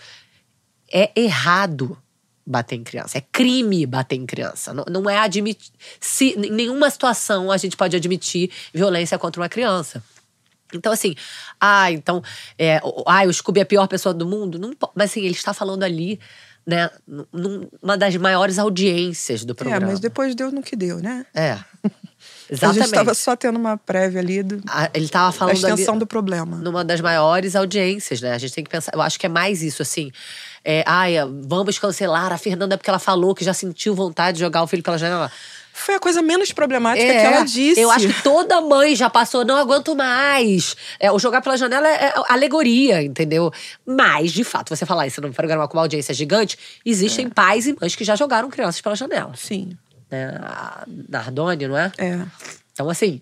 É errado bater em criança. É crime bater em criança. Não, não é admitir. Se, em nenhuma situação a gente pode admitir violência contra uma criança. Então, assim, ah, então. É, ah, o Scooby é a pior pessoa do mundo? Não, mas assim, ele está falando ali, né, numa das maiores audiências do programa. É, mas depois deu no que deu, né? É. A Exatamente. gente estava só tendo uma prévia ali do, a, ele estava falando da extensão ali, do problema. Numa das maiores audiências, né? A gente tem que pensar. Eu acho que é mais isso, assim. É, ai, vamos cancelar a Fernanda porque ela falou que já sentiu vontade de jogar o filho pela janela. Foi a coisa menos problemática É, que ela disse. Eu acho que toda mãe já passou, não aguento mais. É, o jogar pela janela é, é alegoria, entendeu? Mas, de fato, você falar isso num programa com uma audiência gigante, existem é. pais e mães que já jogaram crianças pela janela. Sim. É, a Nardone, não é? É. Então, assim,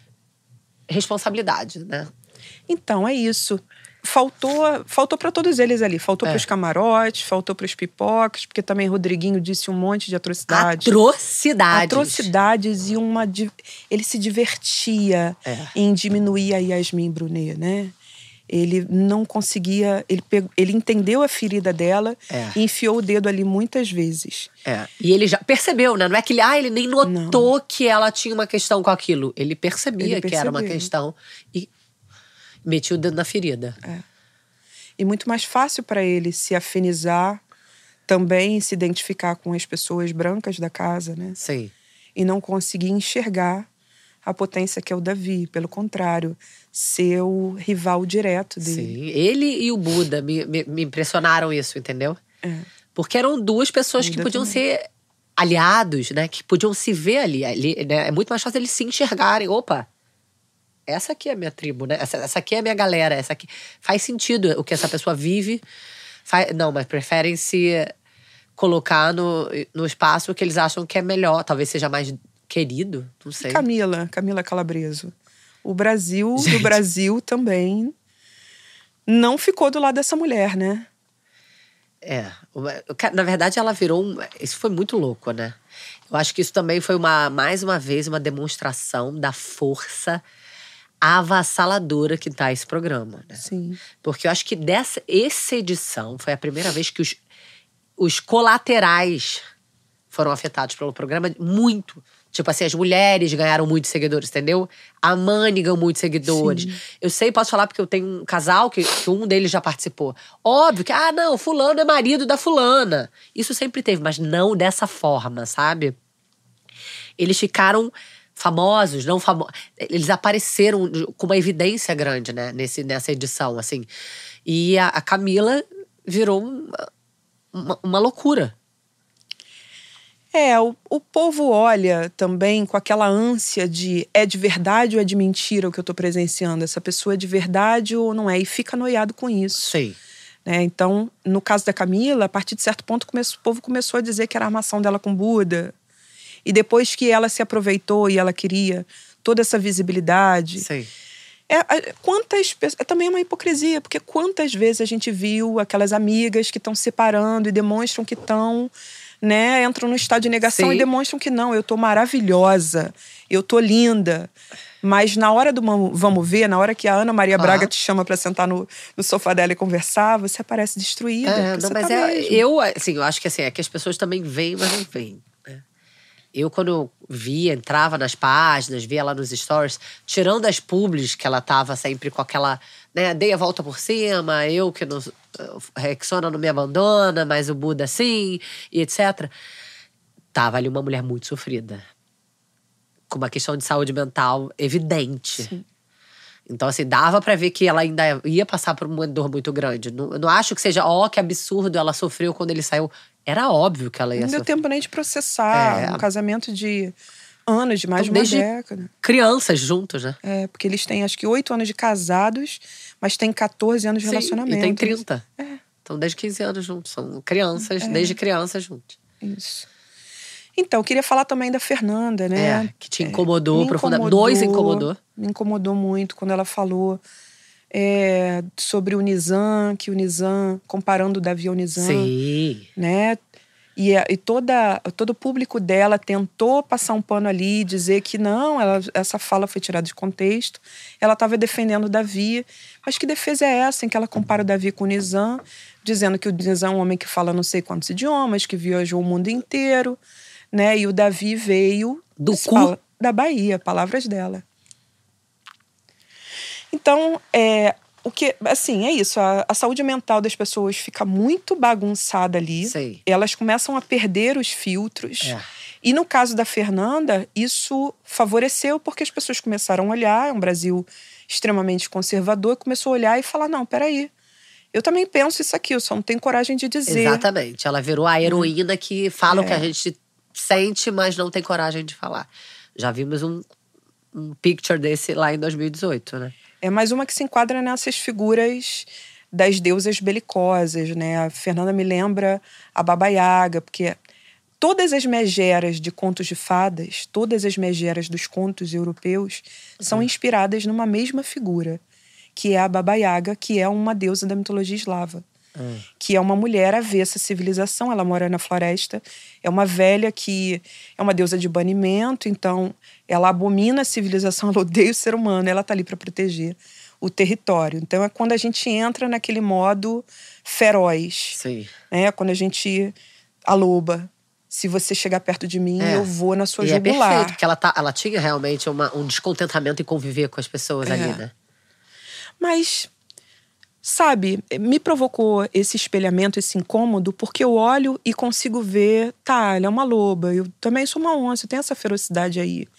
responsabilidade, né? Então, é isso. Faltou, faltou para todos eles ali. Faltou é. para os camarotes, faltou para os pipocas, porque também Rodriguinho disse um monte de atrocidades. Atrocidades. Atrocidades e uma... Ele se divertia é. em diminuir a Yasmin Brunet, né? Ele não conseguia... Ele, pegou, ele entendeu a ferida dela é. e enfiou o dedo ali muitas vezes. É. E ele já percebeu, né? Não é que ele, ah, ele nem notou não. que ela tinha uma questão com aquilo. Ele percebia ele que era uma questão e metia o dedo na ferida. É. E muito mais fácil para ele se afinizar também, se identificar com as pessoas brancas da casa, né? Sim. E não conseguir enxergar a potência que é o Davi. Pelo contrário, ser o rival direto dele. Sim. Ele e o Buda me, me, me impressionaram isso, entendeu? É. Porque eram duas pessoas Buda que podiam também. ser aliados, né? Que podiam se ver ali. ali né? É muito mais fácil eles se enxergarem. Opa, essa aqui é a minha tribo, né? Essa, essa aqui é a minha galera. Essa aqui faz sentido o que essa pessoa vive. Faz, não, mas preferem se colocar no, no espaço que eles acham que é melhor. Talvez seja mais querido, não sei. E Camila, Camila Calabreso. O Brasil, do Brasil também não ficou do lado dessa mulher, né? É. Na verdade, ela virou um... Isso foi muito louco, né? Eu acho que isso também foi, uma, mais uma vez, uma demonstração da força avassaladora que tá esse programa, né? Sim. Porque eu acho que dessa essa edição foi a primeira vez que os, os colaterais foram afetados pelo programa muito. Tipo assim, as mulheres ganharam muitos seguidores, entendeu? A Mani ganhou muitos seguidores. Sim. Eu sei, posso falar porque eu tenho um casal que, que um deles já participou. Óbvio que, ah, não, fulano é marido da fulana. Isso sempre teve, mas não dessa forma, sabe? Eles ficaram famosos, não famosos. Eles apareceram com uma evidência grande, né? Nesse, nessa edição, assim. E a, a Camila virou uma, uma, uma loucura. É, o, o povo olha também com aquela ânsia de é de verdade ou é de mentira o que eu tô presenciando? Essa pessoa é de verdade ou não é? E fica noiado com isso. Sim. Né? Então, no caso da Camila, a partir de certo ponto come, o povo começou a dizer que era a armação dela com Buda. E depois que ela se aproveitou e ela queria toda essa visibilidade... Sim. É, quantas pessoas, é também uma hipocrisia, porque quantas vezes a gente viu aquelas amigas que estão se separando e demonstram que estão... Né, entram no estado de negação. Sim. E demonstram que não, eu tô maravilhosa, eu tô linda. Mas na hora do vamos ver, na hora que a Ana Maria ah. Braga te chama pra sentar no, no sofá dela e conversar, você aparece destruída. É, não, mas tá é, eu, assim, eu acho que assim, é que as pessoas também veem, mas não veem. Né? Eu, quando eu via, entrava nas páginas, via lá nos stories, tirando as publis que ela tava sempre com aquela, né, dei a volta por cima, eu que não, Rexona não me abandona, mas o Buda sim, e etcétera. Tava ali uma mulher muito sofrida. Com uma questão de saúde mental evidente. Sim. Então, assim, dava pra ver que ela ainda ia passar por uma dor muito grande. Não, eu não acho que seja, ó, oh, que absurdo, ela sofreu quando ele saiu. Era óbvio que ela ia Não deu sofrer. tempo nem de processar. É. Um casamento de anos, de mais Então, de uma desde década. Crianças juntos, né? É, porque eles têm acho que oito anos de casados, mas têm catorze anos de Sim, relacionamento. e tem trinta. É. Então, desde quinze anos juntos. São crianças, É. desde crianças juntos. Isso. Então, eu queria falar também da Fernanda, né? É, que te incomodou É, me profundamente. Dois incomodou. Me incomodou muito quando ela falou é, sobre o Nizam, que o Nizam, comparando o Davi ao Nizam. Sim. Né? E, e toda, todo o público dela tentou passar um pano ali, dizer que não, ela, essa fala foi tirada de contexto. Ela estava defendendo o Davi. Mas que defesa é essa em que ela compara o Davi com o Nizam, dizendo que o Nizam é um homem que fala não sei quantos idiomas, que viajou o mundo inteiro, né? E o Davi veio do cu fala, da Bahia, palavras dela. Então, é, o que, assim, é isso. A, a saúde mental das pessoas fica muito bagunçada ali. Sei. Elas começam a perder os filtros. É. E no caso da Fernanda, isso favoreceu porque as pessoas começaram a olhar, é um Brasil extremamente conservador, começou a olhar e falar, não, peraí, eu também penso isso aqui, eu só não tenho coragem de dizer. Exatamente. Ela virou a heroína que fala É. o que a gente sente, mas não tem coragem de falar. Já vimos um, um picture desse lá em dois mil e dezoito, né? É mais uma que se enquadra nessas figuras das deusas belicosas, né? A Fernanda me lembra a Baba Yaga, porque todas as megeras de contos de fadas, todas as megeras dos contos europeus são inspiradas numa mesma figura, que é a Baba Yaga, que é uma deusa da mitologia eslava. Hum. Que é uma mulher avessa à civilização, ela mora na floresta, é uma velha que é uma deusa de banimento, então ela abomina a civilização, ela odeia o ser humano, ela tá ali para proteger o território. Então é quando a gente entra naquele modo feroz. Sim. Né? Quando a gente, a loba, se você chegar perto de mim, é. eu vou na sua e jugular. É perfeito, porque ela, tá, ela tinha realmente uma, um descontentamento em conviver com as pessoas é. ali, né? Mas, sabe, me provocou esse espelhamento, esse incômodo, porque eu olho e consigo ver, tá, ela é uma loba, eu também sou uma onça, eu tenho essa ferocidade aí.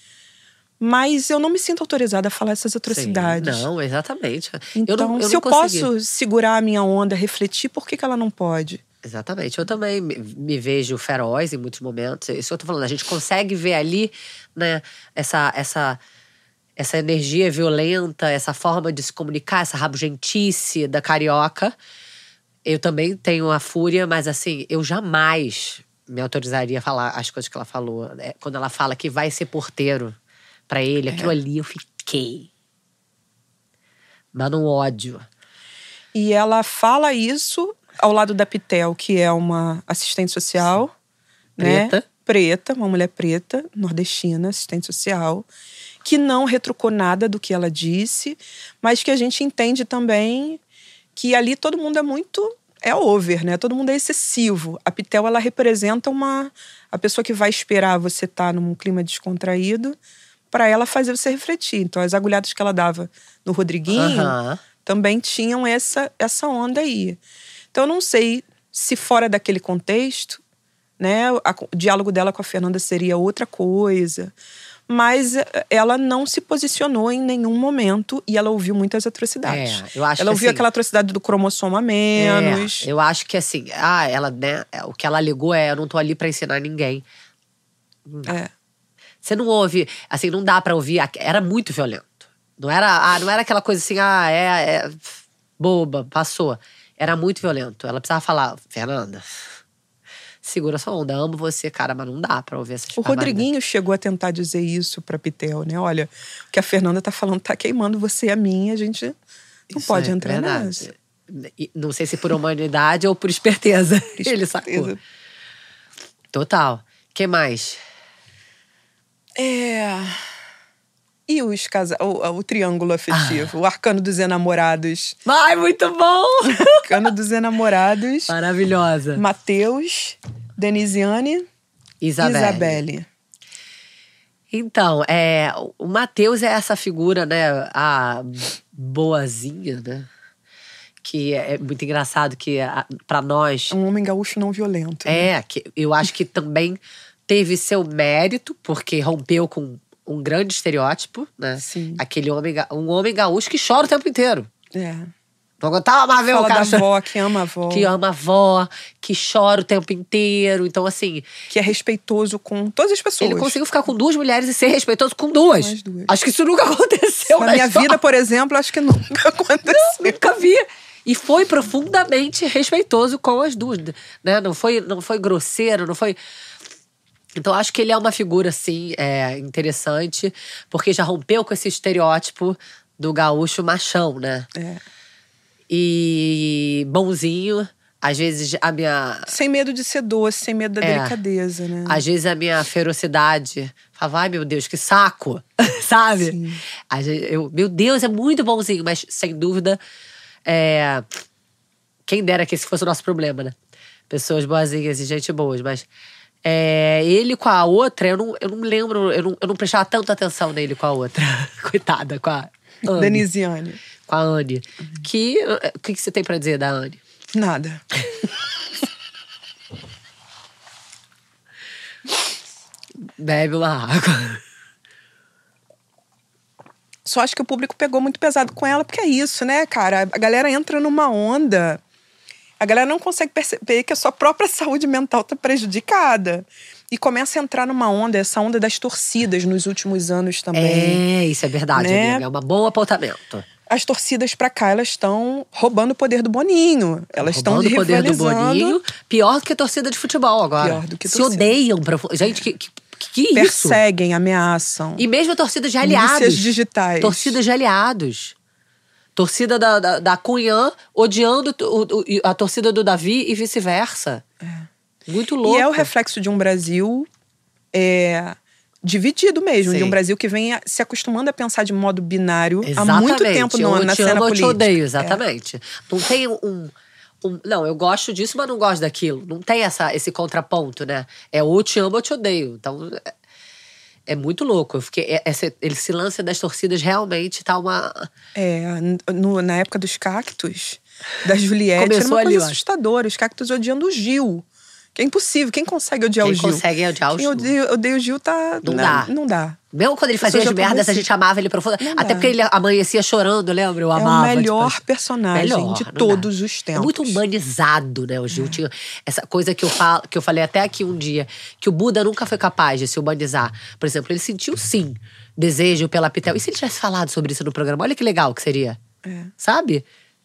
Mas eu não me sinto autorizada a falar essas atrocidades. Sim, não, exatamente. Então, eu não, eu se não eu consegui. posso segurar a minha onda, refletir, por que, que ela não pode? Exatamente. Eu também me, me vejo feroz em muitos momentos. Isso que eu tô falando. A gente consegue ver ali, né, essa, essa, essa energia violenta, essa forma de se comunicar, essa rabugentice da carioca. Eu também tenho a fúria, mas assim, eu jamais me autorizaria a falar as coisas que ela falou. É, quando ela fala que vai ser porteiro pra ele, aquilo é. ali eu fiquei. Mas no ódio. E ela fala isso ao lado da Pitel, que é uma assistente social. Preta. Né? Preta, uma mulher preta, nordestina, assistente social, que não retrucou nada do que ela disse, mas que a gente entende também que ali todo mundo é muito... é over, né? Todo mundo é excessivo. A Pitel, ela representa uma... a pessoa que vai esperar você estar num clima descontraído para ela fazer você refletir. Então, as agulhadas que ela dava no Rodriguinho uhum. também tinham essa, essa onda aí. Então, eu não sei se fora daquele contexto, né, a, o diálogo dela com a Fernanda seria outra coisa. Mas ela não se posicionou em nenhum momento e ela ouviu muitas atrocidades. É, eu acho ela que, ouviu assim, aquela atrocidade do cromossomo a menos. É, eu acho que assim, ah, ela, né, o que ela alegou é: eu não tô ali pra ensinar ninguém. É. Você não ouve, assim, não dá pra ouvir. Era muito violento. Não era, ah, não era aquela coisa assim, ah, é, é boba, passou. Era muito violento. Ela precisava falar: Fernanda, segura sua onda, amo você, cara, mas não dá pra ouvir essas O Rodriguinho chegou a tentar dizer isso pra Pitel, né? Olha, o que a Fernanda tá falando tá queimando você e a mim, a gente não isso pode é entrar verdade. nessa. Não sei se por humanidade ou por esperteza. esperteza. Ele sacou. Total. Que mais? É... E os casa... o, o triângulo afetivo, ah. o arcano dos enamorados. Ai, muito bom! Arcano dos enamorados. Maravilhosa. Mateus, Denisiane, Isabelle. Isabelle. Então, é, o Matheus é essa figura, né? A boazinha, né? Que é muito engraçado que pra nós... É um homem gaúcho não violento. É, né? que eu acho que também teve seu mérito, porque rompeu com um grande estereótipo, né? Sim. Aquele homem, um homem gaúcho que chora o tempo inteiro. É. Não aguentava mais ver o Fala cara da avó, que ama a avó. que ama a avó, que chora o tempo inteiro. Então, assim... Que é respeitoso com todas as pessoas. Ele conseguiu ficar com duas mulheres e ser respeitoso com duas. Com as duas. Acho que isso nunca aconteceu na, na minha história. vida, por exemplo, acho que nunca aconteceu. Não, nunca vi. E foi profundamente respeitoso com as duas, né? Não foi, não foi grosseiro, não foi... Então, acho que ele é uma figura, assim, é, interessante. Porque já rompeu com esse estereótipo do gaúcho machão, né? É. E bonzinho. Às vezes a minha... Sem medo de ser doce, sem medo da É. delicadeza, né? Às vezes a minha ferocidade... Falava, ai meu Deus, que saco! Sabe? Sim. Às vezes eu, meu Deus, é muito bonzinho. Mas, sem dúvida, é... quem dera que esse fosse o nosso problema, né? Pessoas boazinhas e gente boas. Mas é... ele com a outra, eu não, eu não lembro... Eu não, eu não prestava tanta atenção nele com a outra. Coitada, com a Anne. Denisiane. Com a Anne. Que, o que, que você tem pra dizer da Anne? Nada. Bebe uma água. Só acho que o público pegou muito pesado com ela, porque é isso, né, cara? A galera entra numa onda. A galera não consegue perceber que a sua própria saúde mental tá prejudicada. E começa a entrar numa onda, essa onda das torcidas nos últimos anos também. É, isso é verdade, né? amiga. É um bom apontamento. As torcidas pra cá, elas estão roubando o poder do Boninho. Elas estão Roubando o poder do rivalizando. Boninho. Pior do que a torcida de futebol agora. Pior do que Se torcida. odeiam. Profu- Gente, que, que, que isso? Perseguem, ameaçam. E mesmo a torcida de aliados. Milícias digitais. Torcida de aliados. Torcida da, da, da Cunhã odiando o, o, a torcida do Davi e vice-versa. É. Muito louco. E é o reflexo de um Brasil é, dividido mesmo. Sim. De um Brasil que vem a- se acostumando a pensar de modo binário Exatamente. há muito tempo no, eu na te cena amo, política. eu te odeio, É. exatamente. Não tem um, um... Não, eu gosto disso, mas não gosto daquilo. Não tem essa, esse contraponto, né? É ou eu te amo ou eu te odeio. Então, é, é muito louco. Eu fiquei, é- esse, esse lance das torcidas realmente tá uma... É, no- na época dos cactos, da Juliette, Começou era uma ali, coisa eu acho. assustadora. Os cactos odiando o Gil. Que é impossível. Quem consegue odiar Quem o Gil? consegue odiar o Quem Gil? odeia, odeia o Gil tá... Não né, dá. Não dá. Mesmo quando ele fazia Pessoas as já merdas, a conheci. gente amava ele profundamente. Não Até dá. porque ele amanhecia chorando, lembra? Eu É o amava. melhor tipo, personagem melhor, de não todos dá. os tempos. É muito humanizado, né? O Gil tinha essa coisa que eu, falo, que eu falei até aqui um dia, que o Buda nunca foi capaz de se humanizar. Por exemplo, ele sentiu sim desejo pela Pitel. E se ele tivesse falado sobre isso no programa? Olha que legal que seria. É. Sabe?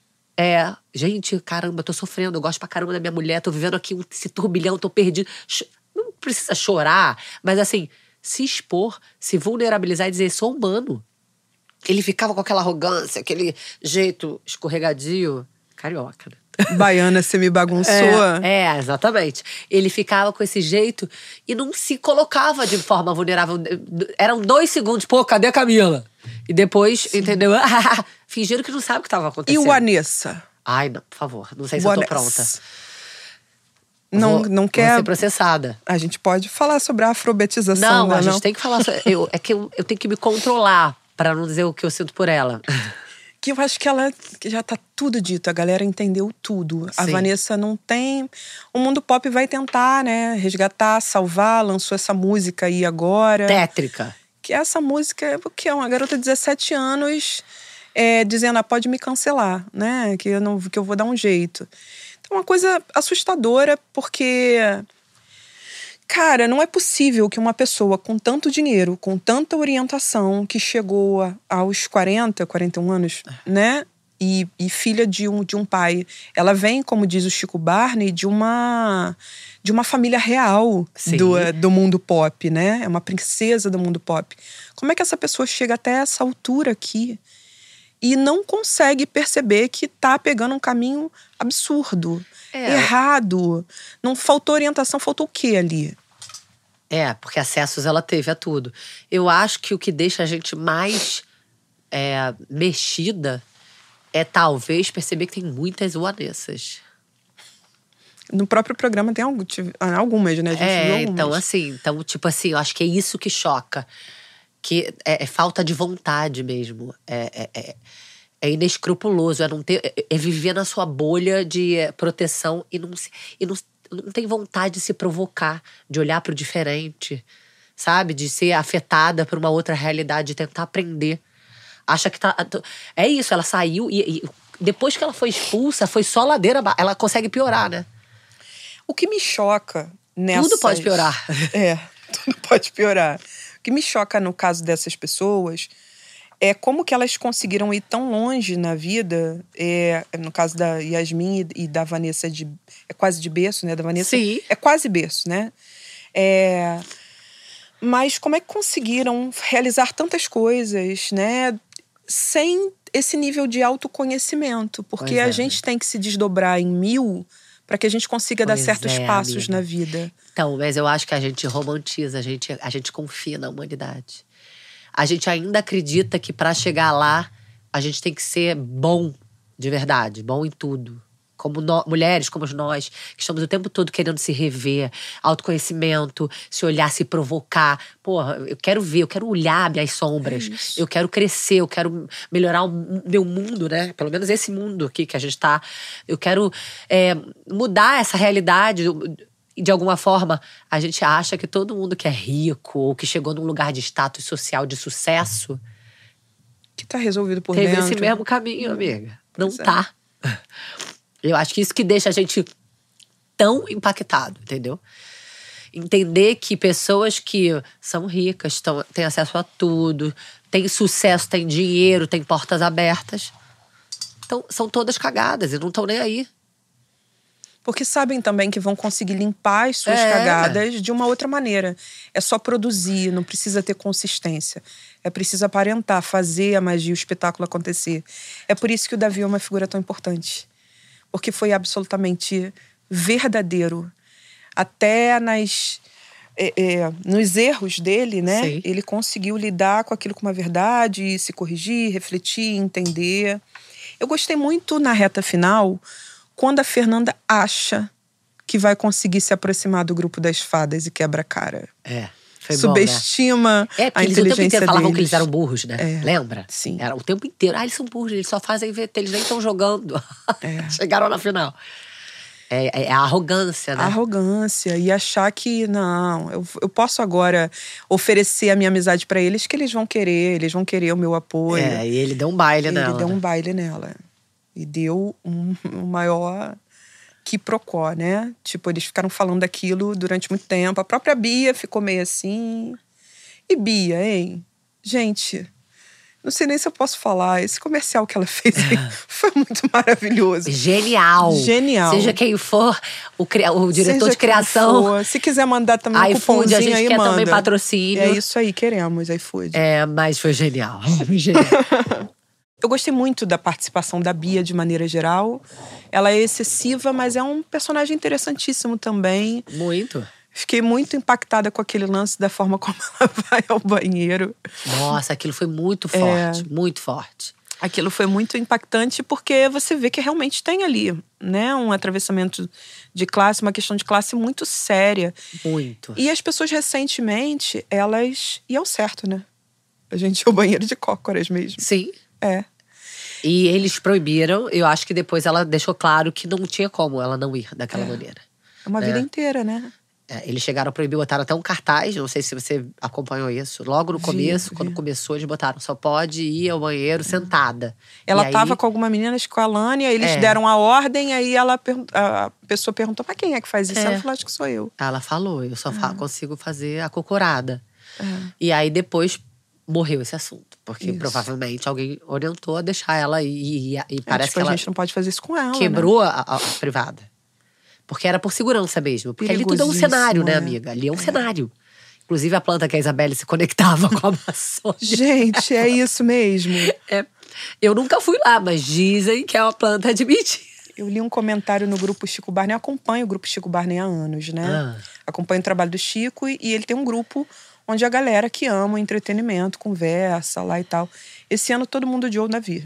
É, gente, caramba, tô sofrendo, eu gosto pra caramba da minha mulher, tô vivendo aqui esse turbilhão, tô perdido. Ch- Não precisa chorar, mas assim, se expor, se vulnerabilizar e dizer, sou humano. Ele ficava com aquela arrogância, aquele jeito escorregadio. Carioca, né? Baiana, você me bagunçou. É, é, exatamente. Ele ficava com esse jeito e não se colocava de forma vulnerável. Eram dois segundos, pô, cadê a Camila? E depois, entendeu? Fingiram que não sabe o que estava E acontecendo. o Anessa? Ai, não, por favor. Não sei se O eu tô Anessa. pronta. Não, Vou- não Vou quer... ser processada. A gente pode falar sobre a alfabetização, Não, né, a gente não? tem que falar. sobre- eu, é que eu, eu tenho que me controlar pra não dizer o que eu sinto por ela. Que eu acho que ela que já tá tudo dito, a galera entendeu tudo. A Sim. Vanessa não tem... O mundo pop vai tentar, né, resgatar, salvar, lançou essa música aí agora. Tétrica. Que essa música é o quê? Uma garota de dezessete anos é, dizendo, ah, pode me cancelar, né? Que eu, não, que eu vou dar um jeito. Então, uma coisa assustadora, porque... Cara, não é possível que uma pessoa com tanto dinheiro, com tanta orientação, que chegou a- aos quarenta, quarenta e um anos, né? E, e filha de um, de um pai. Ela vem, como diz o Chico Barney, de uma, de uma família real Sim. do, do mundo pop, né? É uma princesa do mundo pop. Como é que essa pessoa chega até essa altura aqui e não consegue perceber que tá pegando um caminho absurdo, É. errado? Não faltou orientação, faltou o quê ali? É, porque acessos ela teve a tudo. Eu acho que o que deixa a gente mais é, mexida é talvez perceber que tem muitas Vanessas. No próprio programa tem algumas, né? A gente é, viu algumas. então assim, então, tipo assim, eu acho que é isso que choca. Que é, é falta de vontade mesmo. É, é, é, é inescrupuloso. É, não ter, é, é viver na sua bolha de proteção e, não, se, e não, não tem vontade de se provocar, de olhar pro diferente, sabe? De ser afetada por uma outra realidade, de tentar aprender. Acha que tá. É isso, ela saiu e, e depois que ela foi expulsa, foi só ladeira. Ela consegue piorar, né? O que me choca nessas... Tudo pode piorar. É, tudo pode piorar. O que me choca no caso dessas pessoas é como que elas conseguiram ir tão longe na vida. É, no caso da Yasmin e da Vanessa, de, é quase de berço, né? Da Vanessa. Sim. É quase berço, né? É, mas como é que conseguiram realizar tantas coisas, né? Sem esse nível de autoconhecimento. Porque Pois a é, gente né? tem que se desdobrar em mil para que a gente consiga Pois dar certos é, passos amiga. na vida. Então, mas eu acho que a gente romantiza, a gente, a gente confia na humanidade. A gente ainda acredita que para chegar lá, a gente tem que ser bom de verdade, bom em tudo. Como no, mulheres, como nós, que estamos o tempo todo querendo se rever, autoconhecimento, se olhar, se provocar. Porra, eu quero ver, eu quero olhar minhas sombras. É eu quero crescer, eu quero melhorar o meu mundo, né? Pelo menos esse mundo aqui que a gente tá. Eu quero é, mudar essa realidade. De alguma forma, a gente acha que todo mundo que é rico ou que chegou num lugar de status social de sucesso Que tá resolvido por teve dentro. esse mesmo caminho, amiga. Não Pois é. tá. Eu acho que isso que deixa a gente tão impactado, entendeu? Entender que pessoas que são ricas, tão, têm acesso a tudo, têm sucesso, têm dinheiro, têm portas abertas, então, são todas cagadas e não estão nem aí. Porque sabem também que vão conseguir limpar as suas É. cagadas de uma outra maneira. É só produzir, não precisa ter consistência. É preciso aparentar, fazer a magia, o espetáculo acontecer. É por isso que o Davi é uma figura tão importante. Porque foi absolutamente verdadeiro. Até nas, é, é, nos erros dele, né? Sim. Ele conseguiu lidar com aquilo com uma verdade, se corrigir, refletir, entender. Eu gostei muito na reta final, quando a Fernanda acha que vai conseguir se aproximar do grupo das fadas e quebra a cara. É, foi bom, né? Subestima É, porque a eles o tempo inteligência inteiro falavam deles. que eles eram burros, né? É. Lembra? Sim. Era o tempo inteiro. Ah, eles são burros, eles só fazem V T, eles nem estão jogando. É. Chegaram na final. É, é a arrogância, né? A arrogância e achar que, não, eu, eu posso agora oferecer a minha amizade pra eles, que eles vão querer, eles vão querer o meu apoio. É, e ele deu um baile Ele nela. deu um né? baile nela. E deu um, um maior quiprocó, né? Tipo, eles ficaram falando daquilo durante muito tempo. A própria Bia ficou meio assim. E Bia, hein? Gente, não sei nem se eu posso falar. Esse comercial que ela fez aí foi muito maravilhoso. Genial. Genial. Seja quem for o, cri... o diretor Seja de criação. quem for. Se quiser mandar também um iFood, cupomzinho a gente aí, quer manda. também patrocínio. É isso aí, queremos iFood. É, mas foi genial. Genial. Eu gostei muito da participação da Bia de maneira geral. Ela é excessiva, mas é um personagem interessantíssimo também. Muito. Fiquei muito impactada com aquele lance da forma como ela vai ao banheiro. Nossa, aquilo foi muito forte. É. Muito forte. Aquilo foi muito impactante porque você vê que realmente tem ali, né, um atravessamento de classe, uma questão de classe muito séria. Muito. E as pessoas recentemente, elas iam certo, né? A gente ia ao banheiro de cócoras mesmo. Sim. É. E eles proibiram. Eu acho que depois ela deixou claro que não tinha como ela não ir daquela É. maneira. É uma É. vida inteira, né? É, eles chegaram a proibir, botaram até um cartaz, não sei se você acompanhou isso. Logo no Vi, começo, vi. quando começou, eles botaram só pode ir ao banheiro sentada. Ela E aí, tava com alguma menina, acho que com a Lani, aí eles É. deram a ordem, aí ela pergun- a pessoa perguntou, mas quem é que faz isso? É. Ela falou, acho que sou eu. Ela falou, eu só Ah. fa- consigo fazer a cocorada. É. E aí depois morreu esse assunto. Porque Isso. provavelmente alguém orientou a deixar ela ir. E, e É, parece tipo, que ela a gente não pode fazer isso com ela, quebrou a, a- a privada. Porque era por segurança mesmo. Porque ali tudo é um Perigosíssimo, cenário, né, é. amiga? Ali é um cenário. Inclusive a planta que a Isabelle se conectava com a Amazônia. né? Gente, é isso mesmo. É, eu nunca fui lá, mas dizem que é uma planta de mentira. Eu li um comentário no grupo Chico Barney, eu acompanho o grupo Chico Barney há anos, né? Ah. Acompanho o trabalho do Chico e, e ele tem um grupo onde a galera que ama o entretenimento, conversa lá e tal. Esse ano todo mundo odiou o Davi.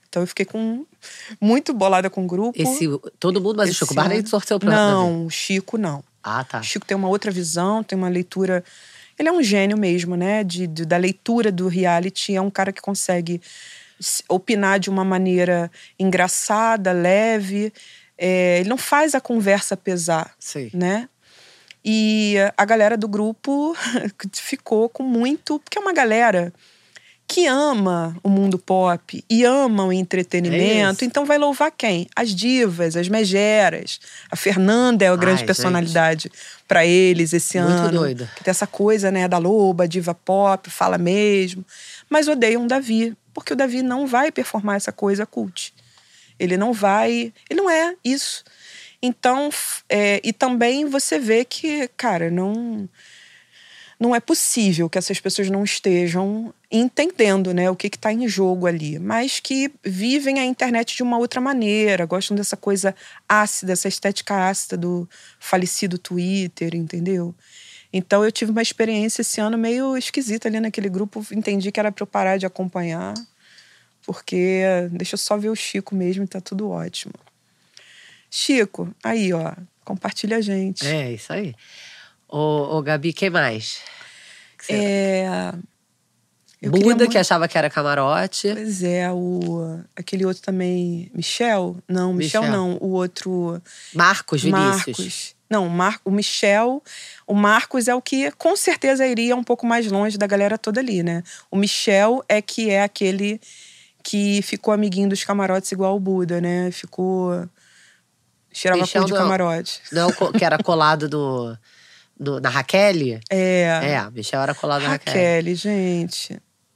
Então eu fiquei com muito bolada com o grupo. Esse, todo mundo, mas Esse o Chico Barney ano- torceu pra Não, o Chico não. Ah, tá. O Chico tem uma outra visão, tem uma leitura... Ele é um gênio mesmo, né? De, de, da leitura do reality. É um cara que consegue opinar de uma maneira engraçada, leve. É, ele não faz a conversa pesar, Sim. né? E a galera do grupo ficou com muito... Porque é uma galera que ama o mundo pop e ama o entretenimento. É Então vai louvar quem? As divas, as megeras. A Fernanda é a grande Ai, personalidade para eles esse Muito ano. doida. Que tem essa coisa, né, da loba, diva pop, fala mesmo. Mas odeiam o Davi. Porque o Davi não vai performar essa coisa cult. Ele não vai... Ele não é isso. Então, é, e também você vê que, cara, não... Não é possível que essas pessoas não estejam entendendo, né, o que está em jogo ali. Mas que vivem a internet de uma outra maneira. Gostam dessa coisa ácida, essa estética ácida do falecido Twitter, entendeu? Então eu tive uma experiência esse ano meio esquisita ali naquele grupo. Entendi que era para eu parar de acompanhar. Porque deixa eu só ver o Chico mesmo e tá tudo ótimo. Chico, aí, ó, compartilha a gente. É, isso aí. Ô, ô Gabi, quem mais? Que você... É... eu Buda, queria muito- que achava que era camarote. Pois é, o... aquele outro também... Michel? Não, Michel, Michel. não. O outro... Marcos Vinícius. Marcos. Não, o, Mar... o Michel... O Marcos é o que com certeza iria um pouco mais longe da galera toda ali, né? O Michel é que é aquele que ficou amiguinho dos camarotes igual o Buda, né? Ficou... Cheirava Michel cu de não- camarote. Não, co- que era colado no, no- na Raquel? É, É, Michel era colado na Raquel. Raquel, gente.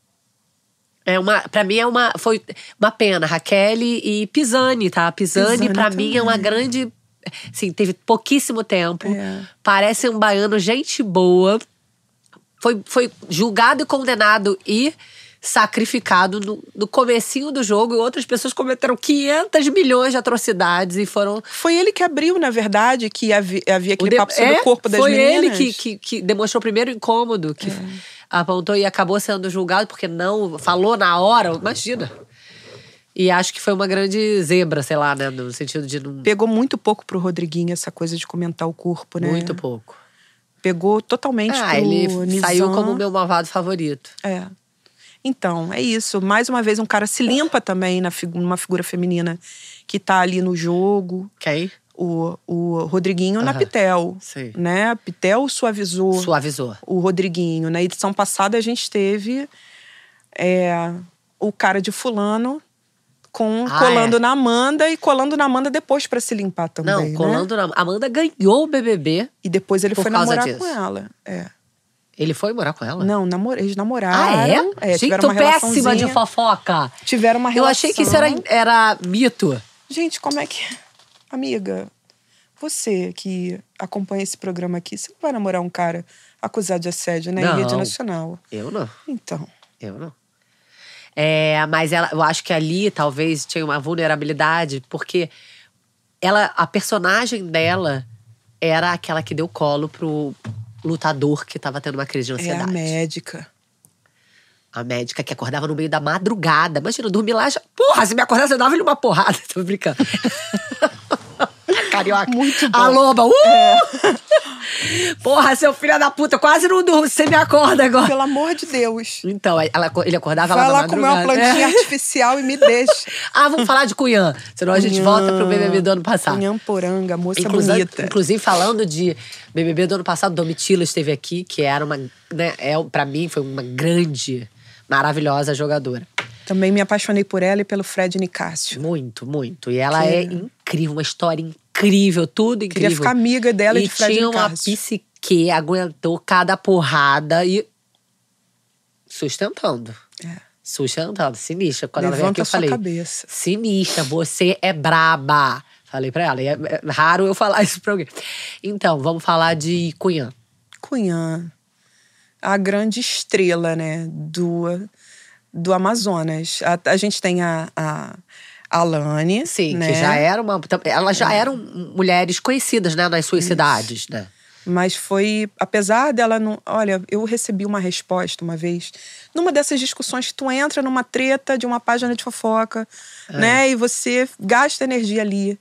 É uma, pra mim é uma, foi uma pena. Raquel e Pisani, tá? Pisani, Pisani pra mim, é uma também. grande... Assim, teve pouquíssimo tempo. É. Parece um baiano, gente boa. Foi, foi julgado e condenado e sacrificado no, no comecinho do jogo. E outras pessoas cometeram quinhentos milhões de atrocidades e foram... Foi ele que abriu, na verdade, que havia, havia aquele O de- papo sobre é, o corpo das foi meninas. ele que, que, que demonstrou o primeiro incômodo, que É. apontou e acabou sendo julgado porque não falou na hora. Imagina. E acho que foi uma grande zebra, sei lá, né? No sentido de não... Pegou muito pouco pro Rodriguinho essa coisa de comentar o corpo, né? Muito pouco. Pegou totalmente Ah, pro ele Nizam. saiu como o meu malvado favorito. É. Então, é isso. Mais uma vez, um cara se limpa também na figu- numa figura feminina que tá ali no jogo. Quem? O, o Rodriguinho na Aham. Pitel. Sim. Né? A Pitel suavizou Suavizou. o Rodriguinho. Na edição passada, a gente teve é, o cara de fulano com, Ah, colando é. na Amanda e colando na Amanda depois pra se limpar também, Não, né? colando na... Amanda ganhou o B B B. E depois ele por foi causa namorar disso. com ela. É. Ele foi morar com ela? Não, namor... eles namoraram. Ah, é? É, Gente, tiveram tô uma péssima de relaçãozinha. fofoca. Tiveram uma Eu relação. achei que isso era, era mito. Gente, como é que... Amiga, você que acompanha esse programa aqui, você não vai namorar um cara acusado de assédio, né? Não. Em rede nacional. Eu não. Então, Eu não. É, mas ela, eu acho que ali talvez tinha uma vulnerabilidade, porque ela, a personagem dela era aquela que deu colo pro lutador que tava tendo uma crise de é ansiedade. a médica. A médica que acordava no meio da madrugada. Imagina, eu dormi lá já. Porra, se me acordasse, eu dava ele uma porrada. Tô brincando. Carioca. Muito bom. A loba. Uh! Porra, seu filho da puta, eu quase não durmo. Você me acorda agora. Pelo amor de Deus. Então, ela, ele acordava Vai lá lá na comer madrugada. uma plantinha É. artificial e me deixa. Ah, vamos falar de Cunhã. Senão a gente Cunhã, volta pro B B B do ano passado. Cunhã Poranga, moça Inclusive, bonita. inclusive, falando de B B B do ano passado, Domitila esteve aqui, que era uma, né, é, pra mim, foi uma grande, maravilhosa jogadora. Também me apaixonei por ela e pelo Fred Nicásio. Muito, muito. E ela Que- é incrível, uma história incrível, tudo incrível. Queria ficar amiga dela e e de Fred tinha uma Nicásio. psique, aguentou cada porrada e sustentando. É. Sustentando, sinistra. Quando ela veio aqui, Levanta eu a sua falei, cabeça. sinistra, você é braba. Falei pra ela, e é, é raro eu falar isso pra alguém. Então, vamos falar de Cunhã. Cunhã, a grande estrela, né, do, do Amazonas. A, a gente tem a, a, a Alane, Sim, né? que já era uma... Elas já eram mulheres conhecidas, né, nas suas cidades, né? Mas foi, apesar dela não... Olha, eu recebi uma resposta uma vez, numa dessas discussões que tu entra numa treta de uma página de fofoca, é. né? E você gasta energia ali.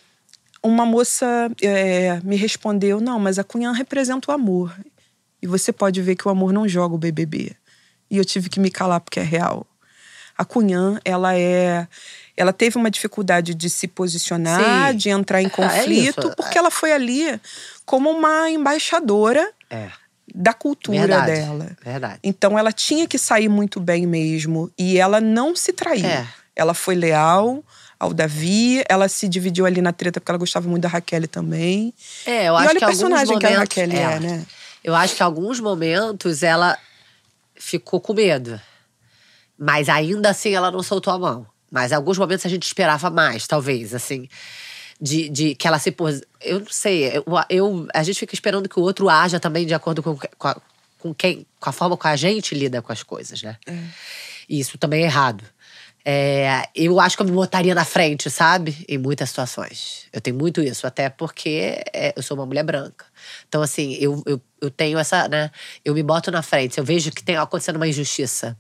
Uma moça é, me respondeu, não, mas a Cunhã representa o amor. E você pode ver que o amor não joga o B B B. E eu tive que me calar porque é real. A Cunhã, ela é... Ela teve uma dificuldade de se posicionar, Sim. de entrar em conflito, é porque ela foi ali como uma embaixadora é. da cultura Verdade. dela. Verdade. Então ela tinha que sair muito bem mesmo. E ela não se traiu. É. Ela foi leal ao Davi, ela se dividiu ali na treta porque ela gostava muito da Raquel também. É, eu acho e olha que o personagem momentos, que a Raquel é, é, né? Eu acho que em alguns momentos ela ficou com medo. Mas ainda assim ela não soltou a mão. Mas em alguns momentos a gente esperava mais, talvez, assim. De, de que ela se pôs... Eu não sei, eu, eu, a gente fica esperando que o outro haja também de acordo com, com, a, com, quem, com a forma que a gente lida com as coisas, né? É. E isso também é errado. É, eu acho que eu me botaria na frente, sabe? Em muitas situações. Eu tenho muito isso, até porque é, eu sou uma mulher branca. Então, assim, eu, eu, eu tenho essa, né? Eu me boto na frente. Se eu vejo que tem acontecendo uma injustiça,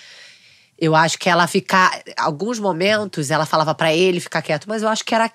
eu acho que ela ficar... Alguns momentos, ela falava pra ele ficar quieto, mas eu acho que era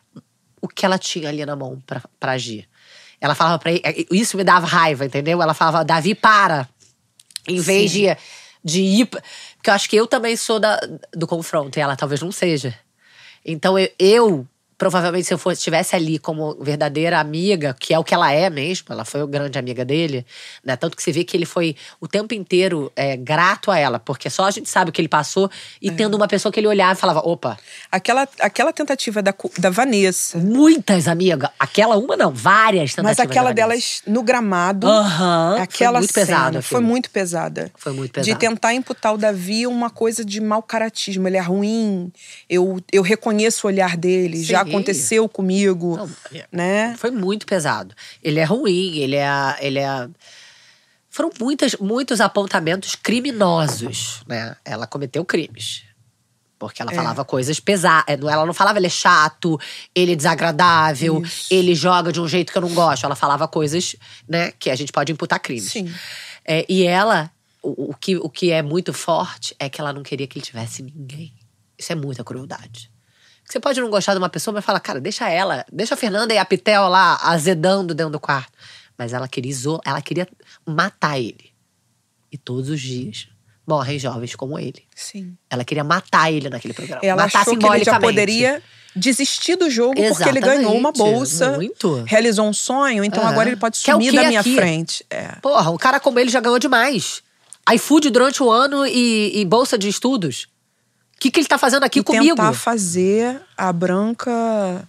o que ela tinha ali na mão pra, pra agir. Ela falava pra ele... Isso me dava raiva, entendeu? Ela falava, Davi, para! Em vez de, de ir... Porque eu acho que eu também sou da, do confronto, e ela talvez não seja. Então, eu... eu provavelmente, se eu fosse, estivesse ali como verdadeira amiga, que é o que ela é mesmo, ela foi a grande amiga dele, né? Tanto que você vê que ele foi o tempo inteiro é, grato a ela, porque só a gente sabe o que ele passou, e é. tendo uma pessoa que ele olhava e falava, opa. Aquela, aquela tentativa da, da Vanessa. Muitas, amiga. Aquela uma não, várias tentativas. Mas aquela delas no gramado. Aham. Uhum, aquela foi muito cena, pesado. Foi muito pesada. Foi muito pesada. De tentar imputar o Davi uma coisa de mau caratismo. Ele é ruim. Eu, eu reconheço o olhar dele. Sim. Já aconteceu comigo, não, né? Foi muito pesado. Ele é ruim, ele é... Ele é... Foram muitas, muitos apontamentos criminosos, né? Ela cometeu crimes. Porque ela é. falava coisas pesadas. Ela não falava ele é chato, ele é desagradável, Isso. ele joga de um jeito que eu não gosto. Ela falava coisas, né, que a gente pode imputar crimes. Sim. É, e ela, o, o, que, o que é muito forte é que ela não queria que ele tivesse ninguém. Isso é muita crueldade. Você pode não gostar de uma pessoa, mas fala, cara, deixa ela, deixa a Fernanda e a Pitel lá azedando dentro do quarto. Mas ela queria, ela queria matar ele. E todos os dias morrem jovens como ele. Sim. Ela queria matar ele naquele programa. Ela matar achou que ele já poderia desistir do jogo Exatamente. Porque ele ganhou uma bolsa. Muito. Realizou um sonho, então é. agora ele pode sumir da minha aqui? frente. É. Porra, um cara como ele já ganhou demais. iFood durante o ano e, e bolsa de estudos. O que, que ele tá fazendo aqui e comigo? Tentar fazer a Branca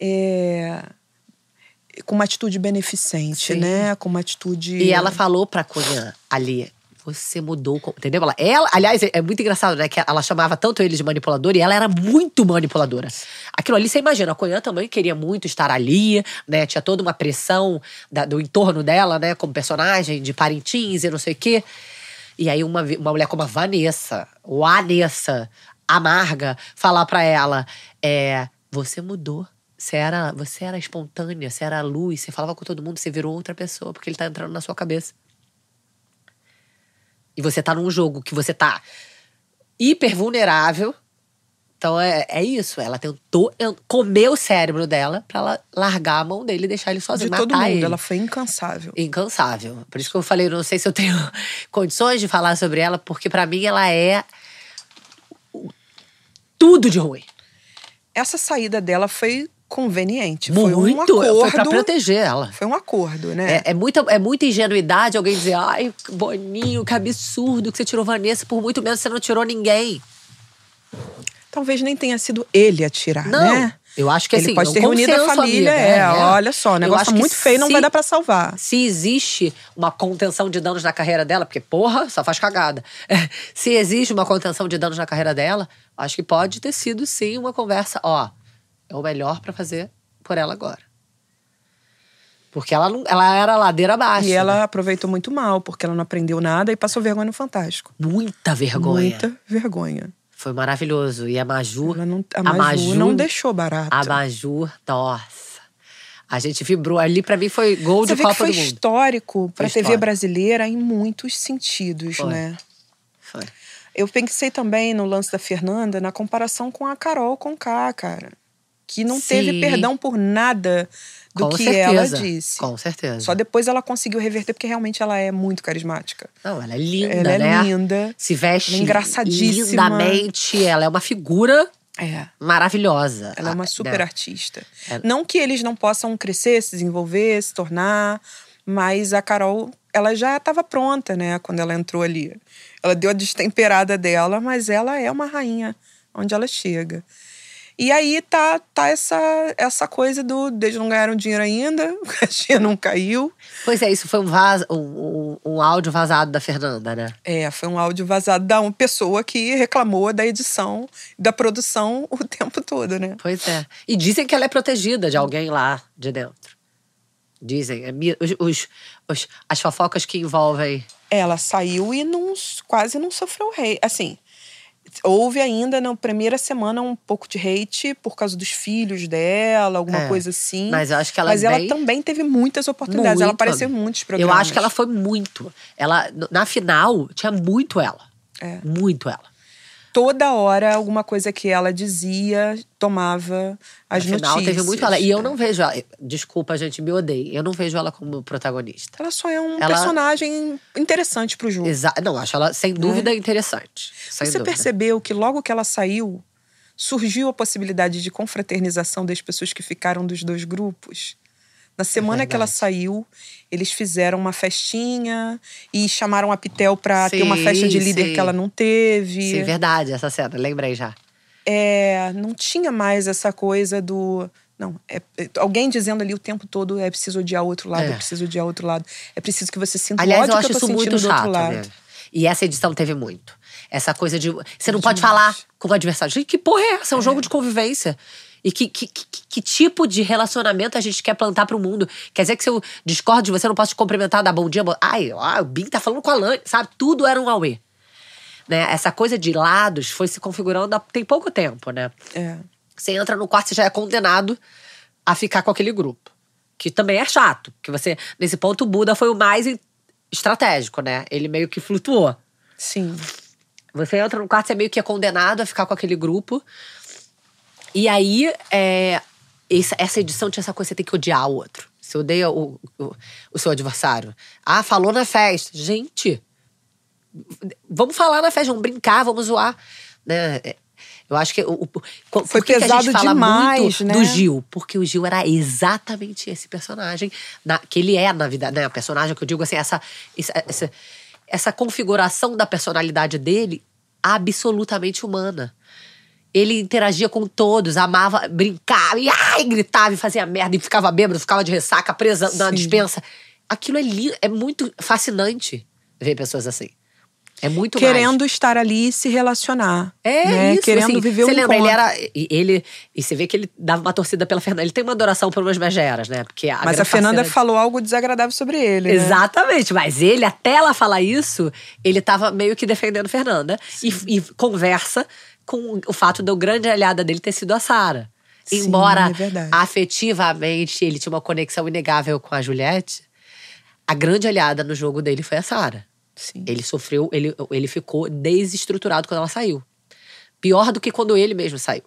é, com uma atitude beneficente, Sim. né? Com uma atitude... E ela falou pra Cunhã ali, você mudou, entendeu? Ela, ela, aliás, é muito engraçado, né? Que ela chamava tanto ele de manipulador e ela era muito manipuladora. Aquilo ali, você imagina, a Cunhã também queria muito estar ali, né? Tinha toda uma pressão da, do entorno dela, né? Como personagem de Parintins e não sei o quê. E aí uma, uma mulher como a Vanessa, ou a Anessa, amarga, falar pra ela, é, você mudou, você era, você era espontânea, você era a luz, você falava com todo mundo, você virou outra pessoa, porque ele tá entrando na sua cabeça. E você tá num jogo que você tá hiper vulnerável, então é, é isso, ela tentou comer o cérebro dela pra ela largar a mão dele e deixar ele sozinho, matar ele. De todo mundo, ele. Ela foi incansável. Incansável. Por isso que eu falei, não sei se eu tenho condições de falar sobre ela, porque pra mim ela é tudo de ruim. Essa saída dela foi conveniente. Muito, foi um acordo. Foi pra proteger ela. Foi um acordo, né? É, é, muita, é muita ingenuidade alguém dizer, ai, Boninho, que absurdo que você tirou Vanessa, por muito menos você não tirou ninguém. Talvez nem tenha sido ele a tirar, não, né? Eu acho que ele assim, pode um ter reunido a família. Amiga, é, é, olha só, o negócio tá muito feio, se, não vai dar pra salvar. Se existe uma contenção de danos na carreira dela, porque, porra, só faz cagada. É, se existe uma contenção de danos na carreira dela, acho que pode ter sido, sim, uma conversa. Ó, é o melhor pra fazer por ela agora. Porque ela, não, ela era ladeira abaixo. E ela né? aproveitou muito mal, porque ela não aprendeu nada e passou vergonha no Fantástico. Muita vergonha. Muita vergonha. Foi maravilhoso. E a Maju... Ela não, a, Maju a Maju não deixou barato. A Maju, nossa. A gente vibrou. Ali, pra mim, foi gol Você de vê Copa que foi do Mundo. histórico pra Foi T V histórico. brasileira em muitos sentidos, Foi. né? Foi. Eu pensei também no lance da Fernanda na comparação com a Carol Conká, cara. Que não Sim. teve perdão por nada do Com que certeza. ela disse. Com certeza. Só depois ela conseguiu reverter, porque realmente ela é muito carismática. Não, ela é linda, Ela é né? linda. Se veste Ela é engraçadíssima. lindamente. Ela é uma figura É. maravilhosa. Ela é uma Ah, super né? artista. É. Não que eles não possam crescer, se desenvolver, se tornar, mas a Carol, ela já estava pronta, né, quando ela entrou ali. Ela deu a destemperada dela, mas ela é uma rainha onde ela chega. E aí tá, tá essa, essa coisa do... Eles não ganharam dinheiro ainda, o cachê não caiu. Pois é, isso foi um, vaz, um, um, um áudio vazado da Fernanda, né? É, foi um áudio vazado da uma pessoa que reclamou da edição, da produção o tempo todo, né? Pois é. E dizem que ela é protegida de alguém lá de dentro. Dizem. É, mi- os, os, os- as fofocas que envolvem… Ela saiu e não, quase não sofreu hate. Assim, houve ainda na primeira semana um pouco de hate por causa dos filhos dela, alguma É, coisa assim. mas eu acho que ela Mas é ela bem- também teve muitas oportunidades. ela Muito, apareceu em amiga. muitos Eu programas. acho que ela foi muito. Ela, na final, tinha muito ela. É. Muito ela. Toda hora, alguma coisa que ela dizia, tomava as Na final, notícias. teve muito ela. E eu É. não vejo ela… Desculpa, gente, me odeio. Eu não vejo ela como protagonista. Ela só é um Ela- personagem interessante pro jogo. Exa não, acho ela, sem dúvida, interessante. Sem Você dúvida. percebeu que logo que ela saiu, surgiu a possibilidade de confraternização das pessoas que ficaram dos dois grupos? Na semana que ela verdade. saiu, eles fizeram uma festinha e chamaram a Pitel pra ter uma Sim, festa de líder sim. que ela não teve. Sim, verdade, essa cena. Lembrei já. É, não tinha mais essa coisa do… Não, é, é- alguém dizendo ali o tempo todo é preciso odiar o outro lado, é, É. preciso odiar o outro lado. É preciso que você sinta o Aliás, ódio eu que acho eu tô isso sentindo muito do outro chato, lado. né? E essa edição teve muito. Essa coisa de… Você não Demais. pode falar com o adversário. Gente, que porra é essa? É um jogo de convivência. E que, que, que, que tipo de relacionamento a gente quer plantar pro mundo? Quer dizer que se eu discordo de você, eu não posso te cumprimentar, dar bom dia. Bom... Ai, ó, o Bin tá falando com a Lani, sabe? Tudo era um auê. Né? Essa coisa de lados foi se configurando há tem pouco tempo, né? É. Você entra no quarto, você já é condenado a ficar com aquele grupo. Que também é chato. Porque você, nesse ponto, o Buda foi o mais in- estratégico, né? Ele meio que flutuou. Sim. Você entra no quarto, você meio que é condenado a ficar com aquele grupo. E aí, é, essa, essa edição tinha essa coisa, você tem que odiar o outro. Você odeia o, o, o seu adversário. Ah, falou na festa. Gente, vamos falar na festa, vamos brincar, vamos zoar. Né? Eu acho que… O, o, por Foi que que a pesado gente fala demais, muito né? do Gil? Porque o Gil era exatamente esse personagem na, que ele é na vida, né? O personagem que eu digo assim, essa, essa, essa, essa configuração da personalidade dele absolutamente humana. Ele interagia com todos, amava brincar, e ai, gritava e fazia merda, e ficava bêbado, ficava de ressaca, presa na Sim. dispensa. Aquilo é lindo, é muito fascinante ver pessoas assim. É muito Querendo mais. estar ali e se relacionar. É né? isso, Querendo assim, viver você um lembra, ele encontro. era… E, ele, e você vê que ele dava uma torcida pela Fernanda. Ele tem uma adoração por umas megeras, né? Porque a Mas a grande Fernanda parceira- falou algo desagradável sobre ele, né? Exatamente, mas ele, até ela falar isso, ele tava meio que defendendo Fernanda. E, e conversa com o fato da grande aliada dele ter sido a Sara. Sim, Embora é verdade. afetivamente ele tinha uma conexão inegável com a Juliette, a grande aliada no jogo dele foi a Sara. Sim. Ele sofreu, ele, ele ficou desestruturado quando ela saiu. Pior do que quando ele mesmo saiu.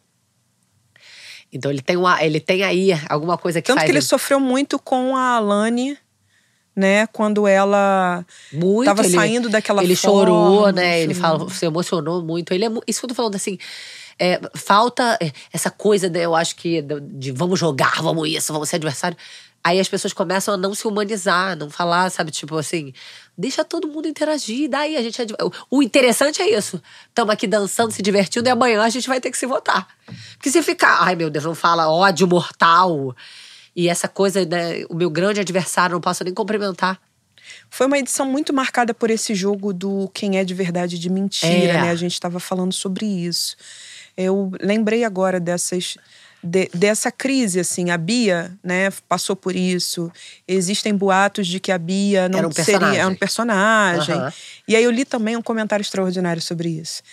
Então ele tem, uma, ele tem aí alguma coisa que Tanto faz… que ele ele- sofreu muito com a Alane, né? Quando ela Muito, tava ele, saindo daquela ele forma. chorou, né? Ele chorou. fala, se emocionou muito. Ele é, mu- isso que eu tô falando, assim… é, falta é, essa coisa, né, eu acho que de, de vamos jogar, vamos isso, vamos ser adversário. Aí as pessoas começam a não se humanizar, não falar, sabe, tipo assim, deixa todo mundo interagir, daí a gente… é adv- O, o interessante é isso, estamos aqui dançando, se divertindo, e amanhã a gente vai ter que se votar. Porque se ficar, ai meu Deus, não fala ódio mortal, e essa coisa, né, o meu grande adversário, não posso nem cumprimentar. Foi uma edição muito marcada por esse jogo do quem é de verdade e de mentira, É. né? A gente estava falando sobre isso. Eu lembrei agora dessas… De, dessa crise, assim, a Bia, né, passou por isso. Existem boatos de que a Bia não Era um seria personagem. era um personagem. Aham. E aí eu li também um comentário extraordinário sobre isso.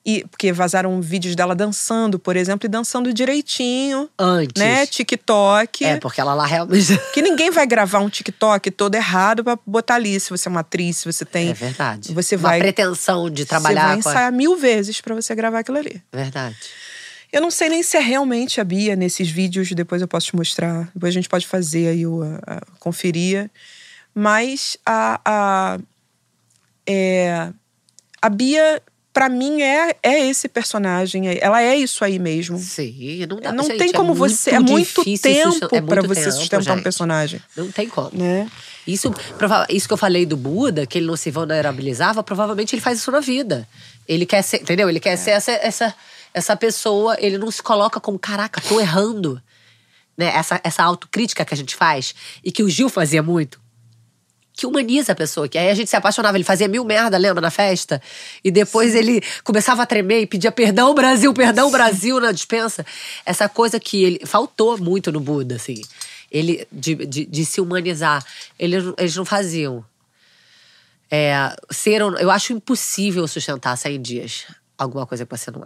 E, porque vazaram vídeos dela dançando, por exemplo, e dançando direitinho. Antes. Né? TikTok. É, porque ela lá realmente... Que ninguém vai gravar um TikTok todo errado pra botar ali. Se você é uma atriz, se você tem... É verdade. Você Uma vai, pretensão de trabalhar Você vai com a... ensaiar mil vezes pra você gravar aquilo ali. Verdade. Eu não sei nem se é realmente a Bia nesses vídeos. Depois eu posso te mostrar. Depois a gente pode fazer aí, o, a, a, conferir. Mas a... a é, a Bia... Pra mim, é, é esse personagem. Ela é isso aí mesmo. Sim, não dá Não gente, tem como é você... É muito muito tempo susten- é pra muito você tempo, sustentar um gente. personagem. Não tem como. Né? Isso, prova- isso que eu falei do Buda, que ele não se vulnerabilizava, provavelmente ele faz isso na vida. Ele quer ser, entendeu? Ele quer é. ser essa, essa, essa pessoa, ele não se coloca como, caraca, tô errando. Né? Essa, essa autocrítica que a gente faz, e que o Gil fazia muito. Que humaniza a pessoa, que aí a gente se apaixonava, ele fazia mil merda, lembra, na festa? E depois Sim. ele começava a tremer e pedia perdão, Brasil, perdão, Sim. Brasil, na dispensa. Essa coisa que ele faltou muito no Buda, assim. Ele, de, de, de se humanizar. Eles, eles não faziam. É, ser, eu acho impossível sustentar cem dias alguma coisa que você não é.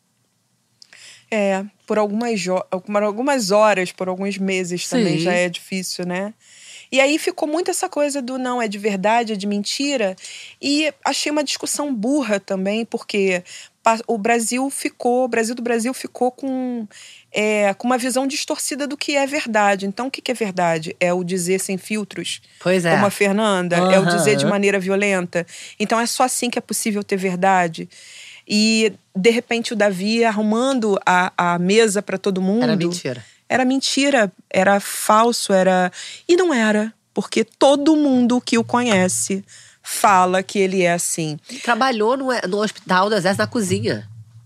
É, por algumas, jo- por algumas horas, por alguns meses também Sim. já é difícil, né? E aí ficou muito essa coisa do não, é de verdade, é de mentira. E achei uma discussão burra também, porque o Brasil ficou, o Brasil do Brasil ficou com, é, com uma visão distorcida do que é verdade. Então, o que é verdade? É o dizer sem filtros? Pois é. Como a Fernanda? Uhum. É o dizer de maneira violenta? Então, é só assim que é possível ter verdade? E, de repente, o Davi arrumando a, a mesa para todo mundo... Era mentira. Era mentira, era falso, era... E não era, porque todo mundo que o conhece fala que ele é assim. Ele trabalhou no, no Hospital do Exército, na cozinha.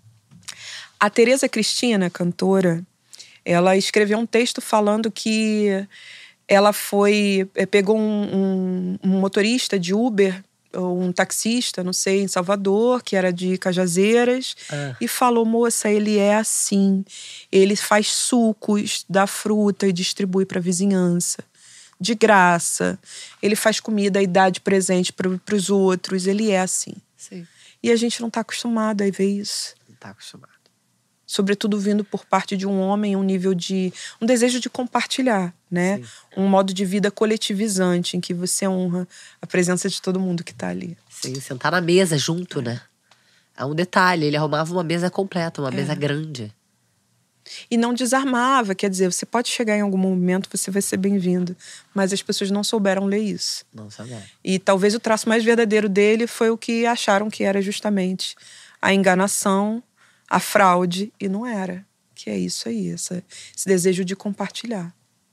A Tereza Cristina, cantora, ela escreveu um texto falando que ela foi... Pegou um, um, um motorista de Uber, ou um taxista, não sei, em Salvador, que era de Cajazeiras, ah. e falou, moça, ele é assim, ele faz sucos da fruta e distribui para a vizinhança, de graça, ele faz comida e dá de presente para os outros, ele é assim. Sim. E a gente não está acostumado a ver isso. Não está acostumado. Sobretudo vindo por parte de um homem, um nível de... um desejo de compartilhar, né? Sim. Um modo de vida coletivizante, em que você honra a presença de todo mundo que tá ali. Sim, sentar na mesa junto, né? É um detalhe, ele arrumava uma mesa completa, uma é. mesa grande. E não desarmava, quer dizer, você pode chegar em algum momento, você vai ser bem-vindo. Mas as pessoas não souberam ler isso. Não souberam. E talvez o traço mais verdadeiro dele foi o que acharam que era justamente a enganação, a fraude, e não era. Que é isso aí, essa, esse desejo de compartilhar.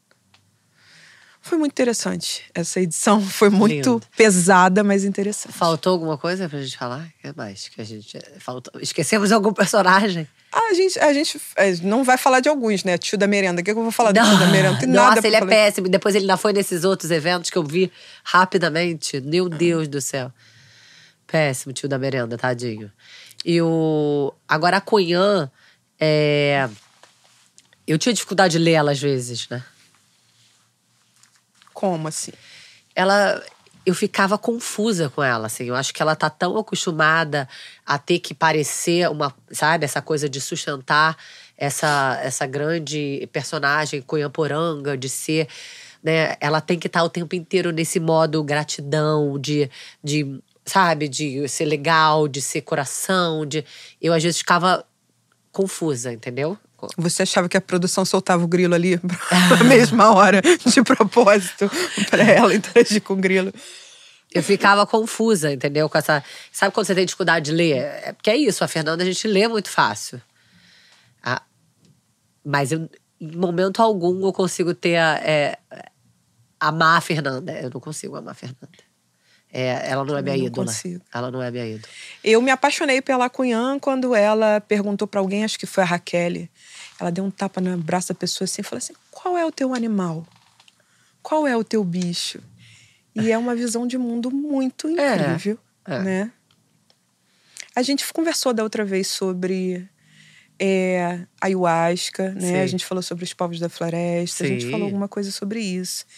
Foi muito interessante. Essa edição foi muito Lindo. pesada, mas interessante. Faltou alguma coisa pra gente falar? O que mais? Que a gente faltou? Esquecemos algum personagem? A gente, a gente não vai falar de alguns, né? Tio da Merenda. O que, é que eu vou falar do Tio da Merenda? Não tem Nossa, nada ele é falar. péssimo. Depois ele ainda foi nesses outros eventos que eu vi rapidamente. Meu Deus do céu. Péssimo, Tio da Merenda, tadinho. E o... Agora, a Cunhã, é... eu tinha dificuldade de ler ela às vezes, né? Como assim? Ela... Eu ficava confusa com ela, assim. Eu acho que ela tá tão acostumada a ter que parecer uma... Sabe? Essa coisa de sustentar essa, essa grande personagem Cunhamporanga, de ser... Né? Ela tem que estar o tempo inteiro nesse modo gratidão, de... de sabe? De ser legal, de ser coração, de... Eu, às vezes, ficava confusa, entendeu? Você achava que a produção soltava o grilo ali na mesma hora, de propósito, pra ela interagir com o grilo? Eu ficava confusa, entendeu? Com essa... Sabe quando você tem dificuldade de ler? É porque é isso, a Fernanda a gente lê muito fácil. Ah, mas eu, em momento algum eu consigo ter a, é, amar a Fernanda. Eu não consigo amar a Fernanda. É, ela não é minha ídola. Consigo. Ela não é minha ídola. Eu me apaixonei pela Cunhã quando ela perguntou pra alguém, acho que foi a Raquel. Ela deu um tapa no braço da pessoa assim e falou assim: qual é o teu animal? Qual é o teu bicho? E é uma visão de mundo muito incrível, é, é. né? A gente conversou da outra vez sobre é, ayahuasca, né? Sim. A gente falou sobre os povos da floresta, Sim. a gente falou alguma coisa sobre isso.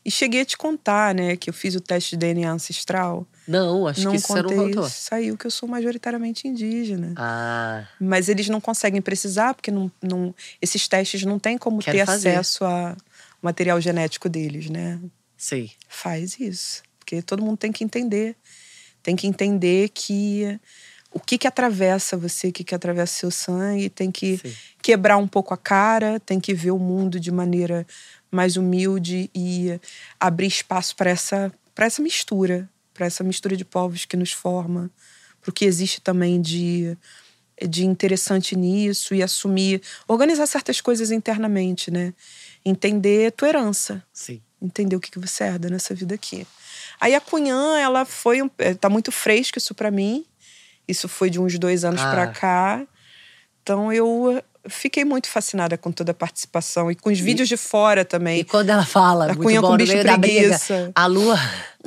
E cheguei a te contar, né, que eu fiz o teste de D N A ancestral. Não, acho não que isso você não contou. Saiu que eu sou majoritariamente indígena. Ah. Mas eles não conseguem precisar, porque não, não, esses testes não têm como Quero ter fazer. acesso ao material genético deles, né? Sim. Faz isso. Porque todo mundo tem que entender. Tem que entender que o que que atravessa você, o que que atravessa seu sangue, tem que Sim. quebrar um pouco a cara, tem que ver o mundo de maneira mais humilde e abrir espaço para essa, para essa mistura, para essa mistura de povos que nos forma, para o que existe também de, de interessante nisso e assumir, organizar certas coisas internamente, né? Entender tua herança. Sim. Entender o que que você herda nessa vida aqui. Aí a Cunhã, ela foi, um, tá muito fresco isso para mim. Isso foi de uns dois anos ah. para cá. Então eu fiquei muito fascinada com toda a participação. E com os e, vídeos de fora também. E quando ela fala, a muito Cunhã bom, com no bicho meio preguiça. da briga, a lua,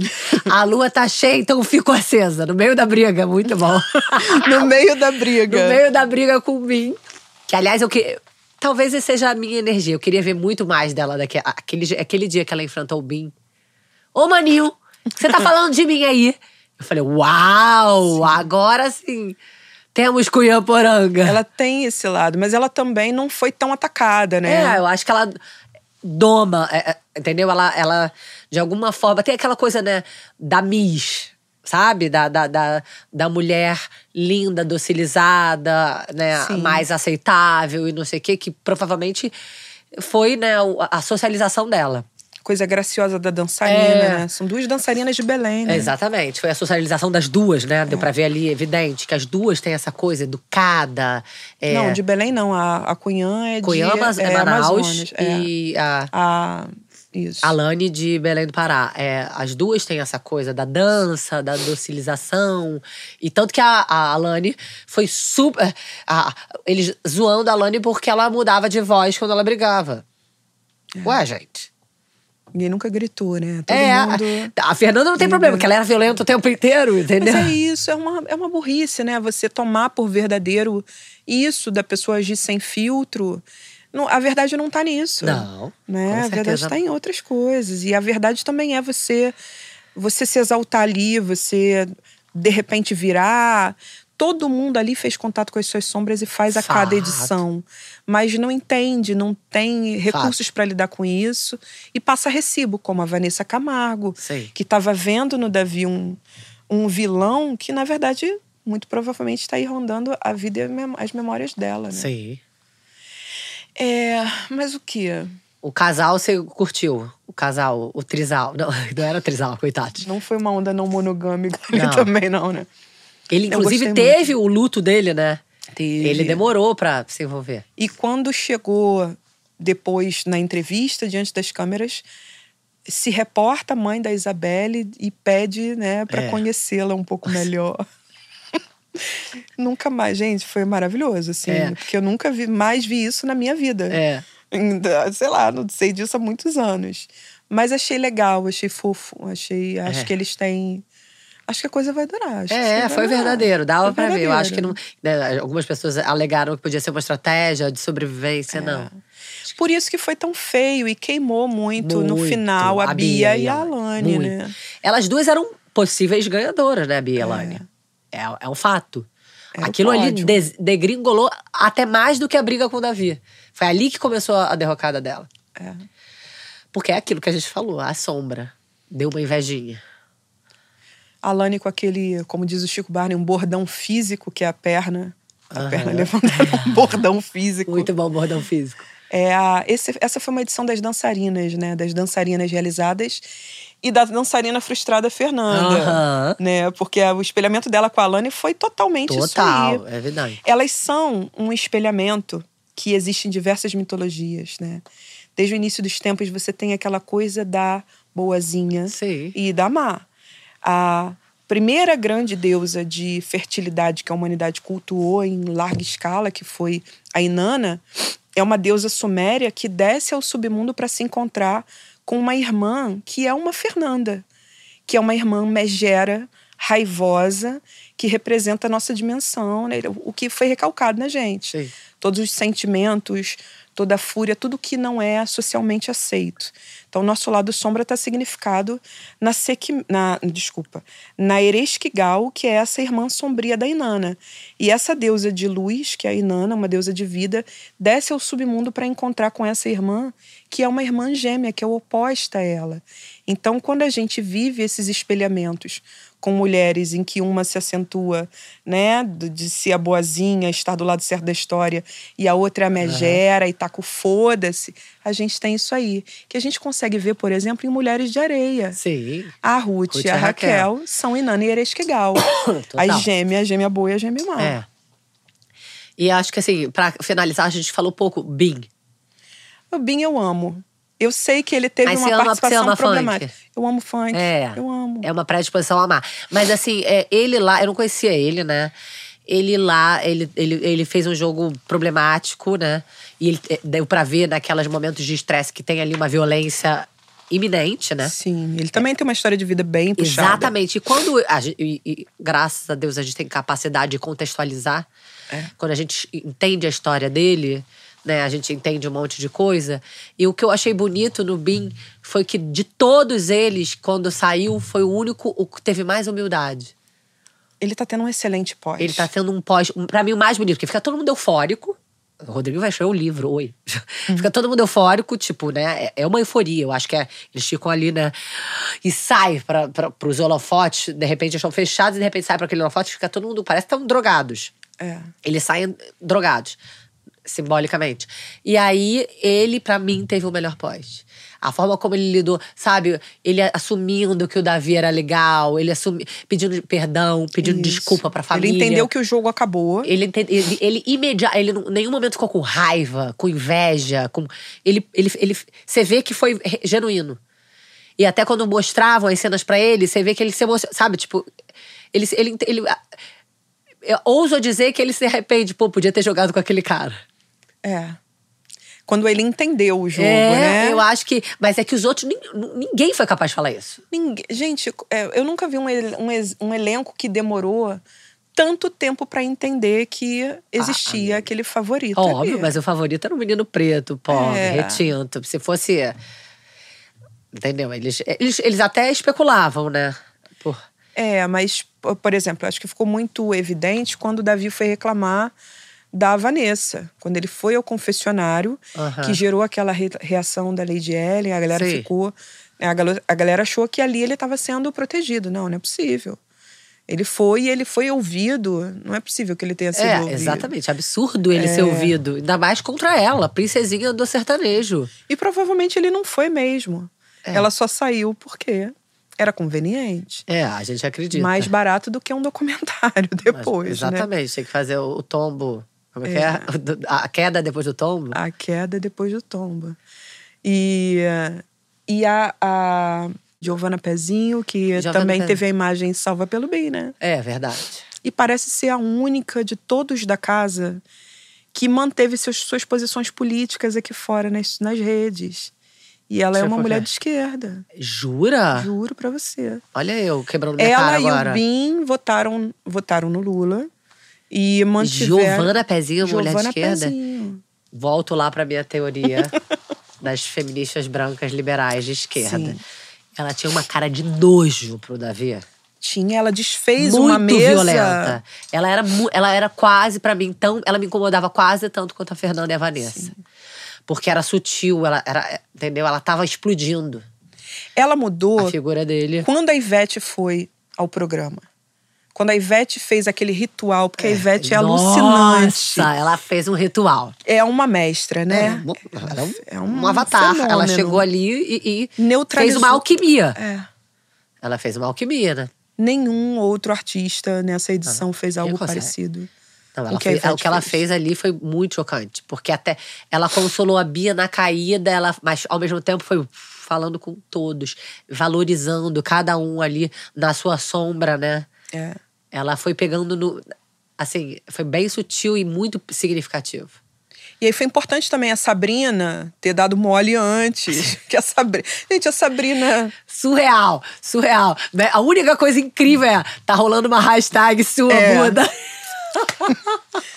a lua tá cheia, então ficou acesa. No meio da briga, muito bom. No meio da briga. No meio da briga com o Bin. Que, aliás, eu que talvez essa seja a minha energia. Eu queria ver muito mais dela daquele aquele, aquele dia que ela enfrentou o Bin. Ô, maninho, você tá falando de mim aí? Eu falei, uau, sim. Agora sim. Temos Cunhã-Poranga. Ela tem esse lado, mas ela também não foi tão atacada, né? É, eu acho que ela doma, é, entendeu? Ela, ela, de alguma forma, tem aquela coisa, né, da Miss, sabe? Da, da, da, da mulher linda, docilizada, né, Sim. mais aceitável e não sei o quê, que provavelmente foi, né, a socialização dela. Coisa graciosa da dançarina, é. né? São duas dançarinas de Belém, né? Exatamente. Foi a socialização das duas, né? Deu é. pra ver ali, evidente, que as duas têm essa coisa educada. É... Não, de Belém não. A, a Cunhã é Cunhã, de Mas, é, é Manaus Amazonas. E é. a... a... Isso. A Lani de Belém do Pará. É, as duas têm essa coisa da dança, da docilização. E tanto que a, a Lani foi super... A, eles zoando a Lani porque ela mudava de voz quando ela brigava. É. Ué, gente... Ninguém nunca gritou, né? Todo é, mundo... a Fernanda não tem Todo problema, mundo... porque ela era violenta o tempo inteiro, entendeu? Mas é isso, é uma, é uma burrice, né? Você tomar por verdadeiro isso da pessoa agir sem filtro. Não, a verdade não tá nisso. Não, né? A verdade tá em outras coisas. E a verdade também é você, você se exaltar ali, você de repente virar... Todo mundo ali fez contato com as suas sombras e faz a Fato. cada edição. Mas não entende, não tem recursos para lidar com isso. E passa recibo, como a Vanessa Camargo. Sim. Que estava vendo no Davi um, um vilão que, na verdade, muito provavelmente está aí rondando a vida e as memórias dela. Né? Sim. É, mas o quê? O casal você curtiu? O casal, o trisal. Não, não era trisal, coitado. Não foi uma onda não monogâmica ali também, não, né? Ele, inclusive, teve muito. o luto dele, né? Teve. Ele demorou pra se envolver. E quando chegou depois na entrevista, diante das câmeras, se reporta a mãe da Isabelle e pede, né, pra é. conhecê-la um pouco melhor. Nunca mais, gente, foi maravilhoso, assim. É. Porque eu nunca vi, mais vi isso na minha vida. É. Sei lá, não sei disso há muitos anos. Mas achei legal, achei fofo. Achei, acho é. que eles têm... Acho que a coisa vai durar. Acho é, que foi durar. verdadeiro. Dava foi pra verdadeiro. ver. Eu acho que não... Né, algumas pessoas alegaram que podia ser uma estratégia de sobrevivência, é. não. Por isso que foi tão feio e queimou muito, muito. no final a, a Bia, Bia e a Alane, né? Elas duas eram possíveis ganhadoras, né, Bia e Alane? É. É, é um fato. É Aquilo ali de, degringolou até mais do que a briga com o Davi. Foi ali que começou a derrocada dela. É. Porque é aquilo que a gente falou, a sombra. Deu uma invejinha. A Alane com aquele, como diz o Chico Barney, um bordão físico, que é a perna. A uhum. perna levantada, um bordão físico. Muito bom, bordão físico. É a, esse, essa foi uma edição das dançarinas, né? Das dançarinas realizadas e da dançarina frustrada Fernanda. Uhum. Né? Porque o espelhamento dela com a Alane foi totalmente Total, isso aí. Total, é verdade. Elas são um espelhamento que existe em diversas mitologias, né? Desde o início dos tempos você tem aquela coisa da boazinha Sim. e da má. A primeira grande deusa de fertilidade que a humanidade cultuou em larga escala, que foi a Inanna, é uma deusa suméria que desce ao submundo para se encontrar com uma irmã que é uma Fernanda, que é uma irmã megera, raivosa, que representa a nossa dimensão, né? O que foi recalcado na gente. Sim. Todos os sentimentos, toda a fúria, tudo que não é socialmente aceito. Então, o nosso lado sombra está significado na, Seki, na, desculpa, na Ereshkigal, que é essa irmã sombria da Inanna. E essa deusa de luz, que é a Inanna, uma deusa de vida, desce ao submundo para encontrar com essa irmã, que é uma irmã gêmea, que é oposta a ela. Então, quando a gente vive esses espelhamentos com mulheres em que uma se acentua, né, de ser a boazinha, estar do lado certo da história, e a outra é a megera uhum. e tá com foda-se, a gente tem isso aí. Que a gente consegue ver, por exemplo, em Mulheres de Areia. Sim. A Ruth, Ruth e a Raquel, Raquel são Inanna e Ereshkigal. As gêmeas, a gêmea boa e a gêmea má. É. E acho que assim, pra finalizar, a gente falou pouco, Bin. O Bin eu amo. Eu sei que ele teve Aí uma ama, participação problemática. Funk. Eu amo funk. É, eu amo. É uma predisposição a amar. Mas assim, é, ele lá, eu não conhecia ele, né? Ele lá, ele, ele, ele fez um jogo problemático, né? E ele deu pra ver naqueles momentos de estresse que tem ali uma violência iminente, né? Sim, ele também é. tem uma história de vida bem puxada. Exatamente. E quando, a gente, e, e, graças a Deus, a gente tem capacidade de contextualizar. É. Quando a gente entende a história dele, né, a gente entende um monte de coisa. E o que eu achei bonito no Bin foi que de todos eles, quando saiu, foi o único o que teve mais humildade. Ele tá tendo um excelente pós. Ele tá tendo um pós, pra mim, o mais bonito, porque fica todo mundo eufórico. O Rodrigo vai escrever um livro, oi. Hum. Fica todo mundo eufórico, tipo, né? É uma euforia. Eu acho que é, eles ficam ali, né? E sai pra, pra, pros holofotes, de repente estão fechados, e de repente sai pra aquele holofote, fica todo mundo, parece que estão drogados. É. Eles saem drogados, simbolicamente. E aí, ele, pra mim, teve o melhor pós. A forma como ele lidou, sabe? Ele assumindo que o Davi era legal, ele assumi, pedindo perdão, pedindo Isso. desculpa pra família. Ele entendeu que o jogo acabou. Ele, entende, ele, ele imediatamente, ele em nenhum momento ficou com raiva, com inveja. Com, ele, ele, ele, você vê que foi genuíno. E até quando mostravam as cenas pra ele, você vê que ele se emocionou, sabe? Tipo, ele, ele, ele, eu ouso dizer que ele se arrepende. Pô, podia ter jogado com aquele cara. É. Quando ele entendeu o jogo, é, né? Eu acho que… Mas é que os outros… Ninguém foi capaz de falar isso. Ninguém, gente, eu nunca vi um, um, um elenco que demorou tanto tempo pra entender que existia ah, aquele favorito. Óbvio, ali. Mas o favorito era um menino preto, pobre, é. retinto. Se fosse… Entendeu? Eles, eles, eles até especulavam, né? Por... É, mas, por exemplo, acho que ficou muito evidente quando o Davi foi reclamar da Vanessa, quando ele foi ao confessionário, uhum. que gerou aquela re reação da Lady Ellen, a galera Sim. ficou… A galera, a galera achou que ali ele estava sendo protegido. Não, não é possível. Ele foi e ele foi ouvido. Não é possível que ele tenha sido é, ouvido. Exatamente. Absurdo ele é. ser ouvido. Ainda mais contra ela, princesinha do sertanejo. E provavelmente ele não foi mesmo. É. Ela só saiu porque era conveniente. É, a gente acredita. Mais barato do que um documentário depois, Mas, exatamente. Né? Tem que fazer o, o tombo… Como é que é? A queda depois do tombo? A queda depois do tombo. E, e a, a Giovanna Pezinho, que Giovanna também Pe... teve a imagem salva pelo bem, né? É, verdade. E parece ser a única de todos da casa que manteve seus, suas posições políticas aqui fora, nas, nas redes. E ela Deixa é uma mulher de esquerda. Jura? Juro pra você. Olha eu quebrando minha cara agora. Ela e o Bin votaram, votaram no Lula. E mantiveram… Giovanna Pezinho, Giovanna mulher de esquerda? Pezinho. Volto lá pra minha teoria das feministas brancas liberais de esquerda. Sim. Ela tinha uma cara de nojo pro Davi. Tinha, ela desfez Muito uma mesa… Muito violenta. Ela era, ela era quase, pra mim, tão… Ela me incomodava quase tanto quanto a Fernanda e a Vanessa. Sim. Porque era sutil, ela era, entendeu? Ela tava explodindo. Ela mudou… A figura dele. Quando a Ivete foi ao programa. Quando a Ivete fez aquele ritual, porque a Ivete é, é alucinante. Nossa, ela fez um ritual. É uma mestra, né? É, um, é um, um avatar. Fenômeno. Ela chegou ali e, e Neutralizou. fez uma alquimia. É. Ela fez uma alquimia, né? Nenhum outro artista nessa edição ah, fez algo parecido. Não, ela o, que fez, o que ela fez. fez ali foi muito chocante. Porque até ela consolou a Bia na caída, ela, mas ao mesmo tempo foi falando com todos, valorizando cada um ali na sua sombra, né? É. Ela foi pegando no… Assim, foi bem sutil e muito significativo. E aí foi importante também a Sabrina ter dado mole antes. que a Sabrina… Gente, a Sabrina… Surreal, surreal. A única coisa incrível é… Tá rolando uma hashtag sua é. muda.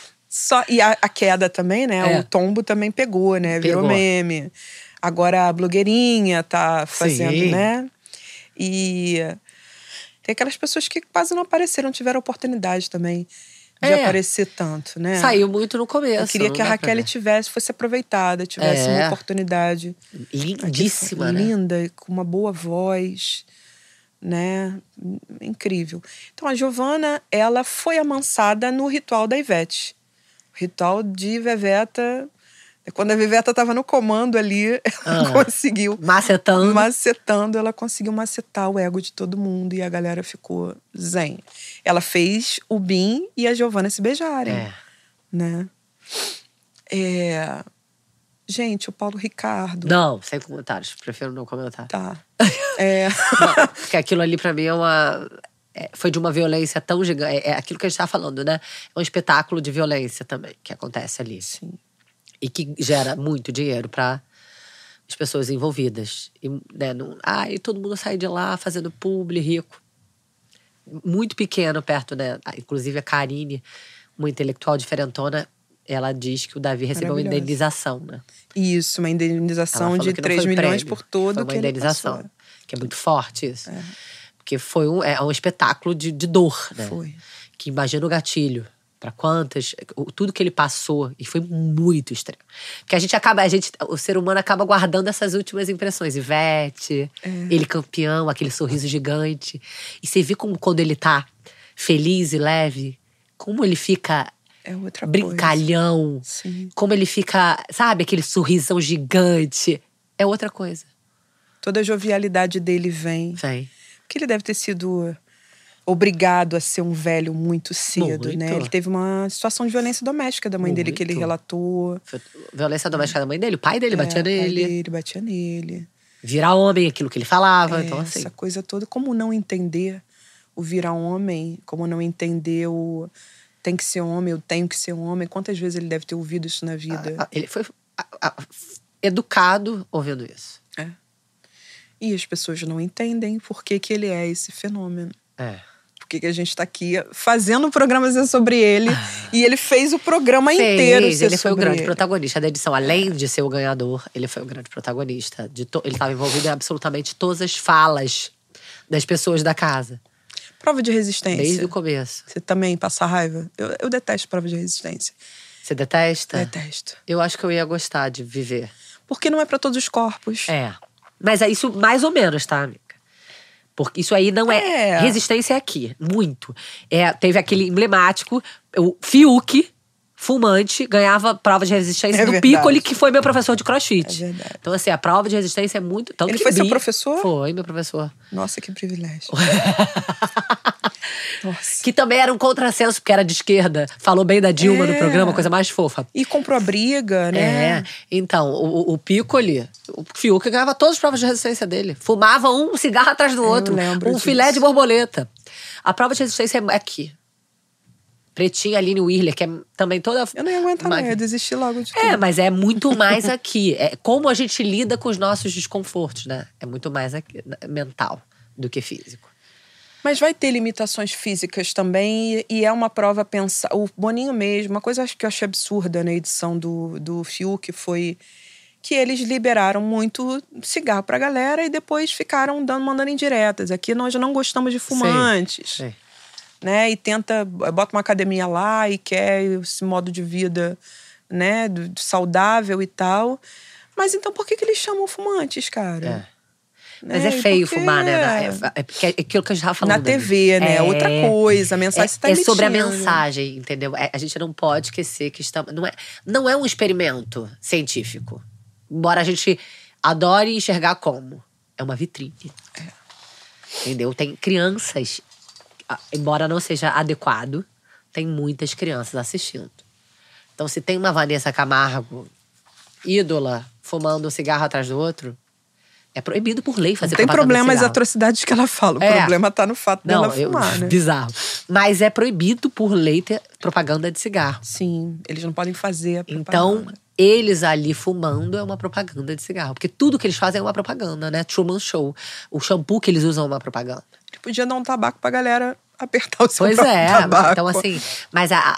Só, e a, a queda também, né? É. O tombo também pegou, né? Virou Pegou. meme. Agora a blogueirinha tá fazendo, Sim. né? E tem aquelas pessoas que quase não apareceram, tiveram oportunidade também de É. aparecer tanto, né? Saiu muito no começo. Eu queria não que a dá pra Raquel ver. tivesse, fosse aproveitada, tivesse É. uma oportunidade. Lindíssima, né? Linda, com uma boa voz, né? Incrível. Então, a Giovana, ela foi amansada no ritual da Ivete. O ritual de Veveta. Quando a Veveta estava no comando ali, ela Ah. conseguiu. Macetando. Macetando, ela conseguiu macetar o ego de todo mundo e a galera ficou zen. Ela fez o Bin e a Giovana se beijarem. É. Né? É... Gente, o Paulo Ricardo. Não, sem comentários. Prefiro não comentar. Tá. É... Não, porque aquilo ali pra mim é uma… é, foi de uma violência tão gigante. É, é aquilo que a gente tá falando, né? É um espetáculo de violência também que acontece ali. Sim. E que gera muito dinheiro para as pessoas envolvidas. E, né, não, ah, e todo mundo sai de lá fazendo publi, rico. Muito pequeno perto, né? Inclusive a Karine, uma intelectual diferentona, ela diz que o Davi recebeu uma Maravilhosa. indenização, né? Isso, uma Ela indenização falou de que não três foi milhões prêmio, por todo foi uma que ele indenização. passou. Que é muito forte isso. É. Porque foi um, é um espetáculo de, de dor, né? Foi. Que imagina o gatilho. Pra quantas, tudo que ele passou, e foi muito extremo. Porque a gente acaba, a gente, o ser humano acaba guardando essas últimas impressões. Ivete, É. ele campeão, aquele sorriso gigante. E você vê como quando ele tá feliz e leve, como ele fica É outra brincalhão. coisa. Sim. Como ele fica, sabe, aquele sorrisão gigante. É outra coisa. Toda a jovialidade dele vem. Vem. Porque ele deve ter sido obrigado a ser um velho muito cedo, Muito. né? Ele teve uma situação de violência doméstica da mãe Muito. dele que ele relatou. Foi violência doméstica da mãe dele, o pai dele É, batia o pai nele. dele batia nele. Virar homem, aquilo que ele falava. É, Então, assim. essa coisa toda. Como não entender o virar homem? Como não entender o tem que ser homem, eu tenho que ser homem? Quantas vezes ele deve ter ouvido isso na vida? Ah, Ele foi ah, ah, educado ouvindo isso. É. E as pessoas não entendem por que, que ele é esse fenômeno. É. Por que, que a gente tá aqui fazendo um programa sobre ele. E ele fez o programa inteiro Fez, ser ele foi o sobre grande ele. protagonista da edição. Além de ser o ganhador, ele foi o grande protagonista. De to... Ele estava envolvido em absolutamente todas as falas das pessoas da casa. Prova de resistência. Desde o começo. Você também passa raiva? Eu, eu detesto prova de resistência. Você detesta? Detesto. Eu acho que eu ia gostar de viver. Porque não é pra todos os corpos. É. Mas é isso mais ou menos, tá, amiga? Porque isso aí não é… É. Resistência é aqui, muito. É, teve aquele emblemático, o Fiuk, fumante, ganhava prova de resistência É do verdade. Piccoli, que foi meu professor de crossfit. É verdade. Então, assim, a prova de resistência é muito… Tanto Ele que foi seu Bi- professor? Foi, meu professor. Nossa, que privilégio. Nossa. Que também era um contrassenso, porque era de esquerda. Falou bem da Dilma É. no programa, coisa mais fofa. E comprou a briga, né? É, então, o, o Piccoli, o Fiuk ganhava todas as provas de resistência dele. Fumava um cigarro atrás do outro. lembro Um disso. filé de borboleta. A prova de resistência é aqui. Pretinha, Aline Wheeler, que é também toda… Eu não ia aguentar, Uma- não. Eu ia desistir logo de tudo. É, mas é muito mais aqui. É como a gente lida com os nossos desconfortos, né? É muito mais aqui, mental do que físico. Mas vai ter limitações físicas também, e, e é uma prova pensar. O Boninho mesmo, uma coisa que eu achei absurda na edição do, do Fiuk foi que eles liberaram muito cigarro pra galera e depois ficaram dando, mandando indiretas. Aqui nós não gostamos de fumantes. Sei. Né? E tenta, bota uma academia lá e quer esse modo de vida, né, do- do saudável e tal. Mas então por que, que eles chamam fumantes, cara? É. Né? Mas é E feio porque fumar, né? É, é porque é aquilo que a gente tava falando. Na T V, né? É Outra coisa, a mensagem É, você tá é sobre a emitindo. mensagem, entendeu? É, a gente não pode esquecer que estamos… Não é, não é um experimento científico. Embora a gente adore enxergar como. É uma vitrine. Entendeu? Tem crianças… ah, Embora não seja adequado, tem muitas crianças assistindo. Então, se tem uma Vanessa Camargo, ídola, fumando um cigarro atrás do outro… É proibido por lei fazer Não tem propaganda de problema as cigarro. atrocidades que ela fala. O É. problema tá no fato Não, dela eu- fumar, né? bizarro. Mas é proibido por lei ter propaganda de cigarro. Sim, eles não podem fazer a Então, propaganda. eles ali fumando é uma propaganda de cigarro. Porque tudo que eles fazem é uma propaganda, né? Truman Show. O shampoo que eles usam é uma propaganda. Ele podia dar um tabaco pra galera apertar o seu Pois próprio é. tabaco. Então, assim… Mas a, a-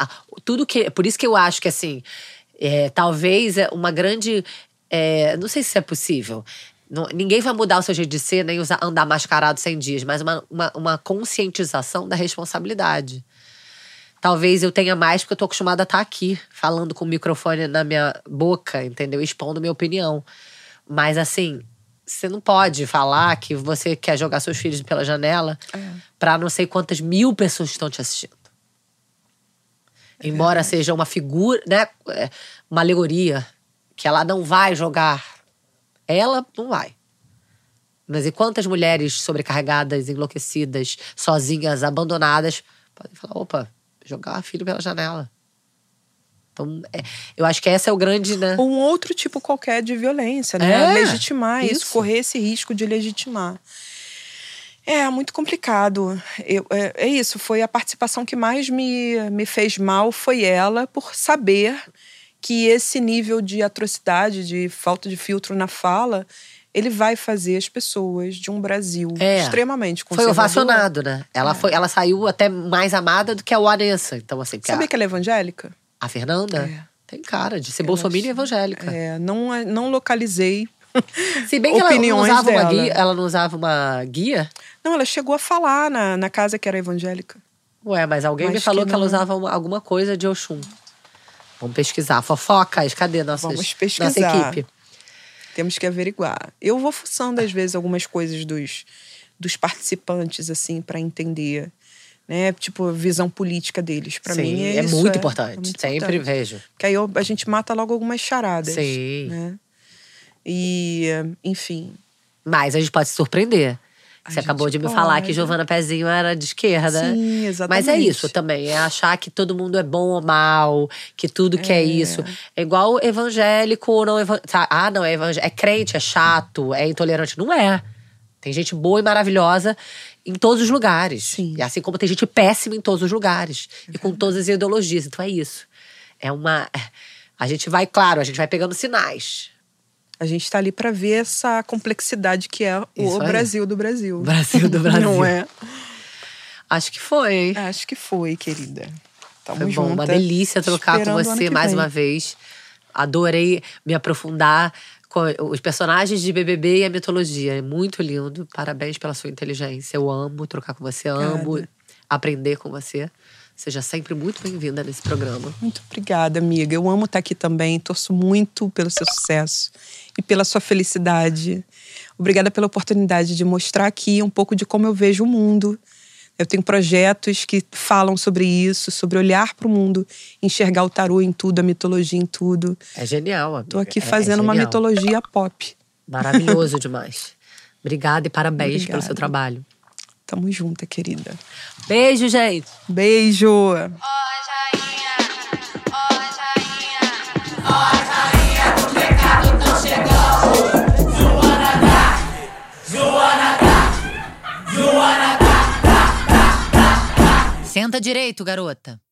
tudo que… Por isso que eu acho que, assim, é, talvez é uma grande… É, não sei se isso é possível. Não, ninguém vai mudar o seu jeito de ser, nem usar, andar mascarado cem dias. Mas uma, uma, uma conscientização da responsabilidade. Talvez eu tenha mais porque eu tô acostumada a estar aqui, falando com o microfone na minha boca, entendeu? Expondo minha opinião. Mas, assim, você não pode falar que você quer jogar seus filhos pela janela é. pra não sei quantas mil pessoas estão te assistindo. É Embora verdade. seja uma figura, né? Uma alegoria, que ela não vai jogar. Ela não vai. Mas e quantas mulheres sobrecarregadas, enlouquecidas, sozinhas, abandonadas, podem falar, opa… jogar filho pela janela. Então, é, eu acho que esse é o grande, né? Ou um outro tipo qualquer de violência, né? É, legitimar isso. isso, correr esse risco de legitimar. É muito complicado. Eu, é, é isso, foi a participação que mais me, me fez mal, foi ela, por saber que esse nível de atrocidade, de falta de filtro na fala… ele vai fazer as pessoas de um Brasil é. extremamente conservador. Foi ovacionado, né? Ela, é. foi, ela saiu até mais amada do que a Vanessa. Então, assim, Sabia a, que ela é evangélica? A Fernanda? É. Tem cara de ser bolsominion e evangélica. É, não, não localizei Se bem que opiniões ela não usava dela. uma guia. Ela não usava uma guia? Não, ela chegou a falar na, na casa que era evangélica. Ué, mas alguém mas me falou que, que ela usava uma, alguma coisa de Oxum. Vamos pesquisar. Fofocas, cadê nossas, Vamos pesquisar. nossa equipe? Temos que averiguar. Eu vou fuçando, às vezes, algumas coisas dos, dos participantes, assim, para entender, né? Tipo, a visão política deles. Para mim, é, é isso, muito é, importante. é muito Sempre importante. vejo. Porque aí eu, a gente mata logo algumas charadas. Sim. Né? E, enfim. Mas a gente pode se surpreender. A Você acabou de me pode. falar que Giovana Pezinho era de esquerda. Sim, exatamente. Mas é isso também, é achar que todo mundo é bom ou mal, que tudo que é, é isso. É igual evangélico ou não evangélico. Ah, não, é evangélico. É crente, é chato, é intolerante. Não é. Tem gente boa e maravilhosa em todos os lugares. Sim. E assim como tem gente péssima em todos os lugares. É e com todas as ideologias. Então é isso. É uma… A gente vai, claro, a gente vai pegando sinais. A gente tá ali para ver essa complexidade que é o Brasil do Brasil. Brasil do Brasil. Não é? Acho que foi, hein? Acho que foi, querida. Tamo foi bom, junta, uma delícia trocar com você mais vem. uma vez. Adorei me aprofundar com os personagens de B B B e a mitologia. É muito lindo. Parabéns pela sua inteligência. Eu amo trocar com você, amo Obrigada. aprender com você. Seja sempre muito bem-vinda nesse programa. Muito obrigada, amiga. Eu amo estar aqui também. Torço muito pelo seu sucesso e pela sua felicidade. Obrigada pela oportunidade de mostrar aqui um pouco de como eu vejo o mundo. Eu tenho projetos que falam sobre isso, sobre olhar para o mundo, enxergar o tarô em tudo, a mitologia em tudo. É genial, amiga. Tô aqui é, fazendo é uma mitologia pop. Maravilhoso demais. Obrigada e parabéns Obrigada. pelo seu trabalho. Tamo junta, querida. Beijo, gente. Beijo. Oi, Jainha. Oi, Jainha. Oi, Jainha, do pecado tô chegando. Joana tá. Joana tá. Joana tá. Senta direito, garota.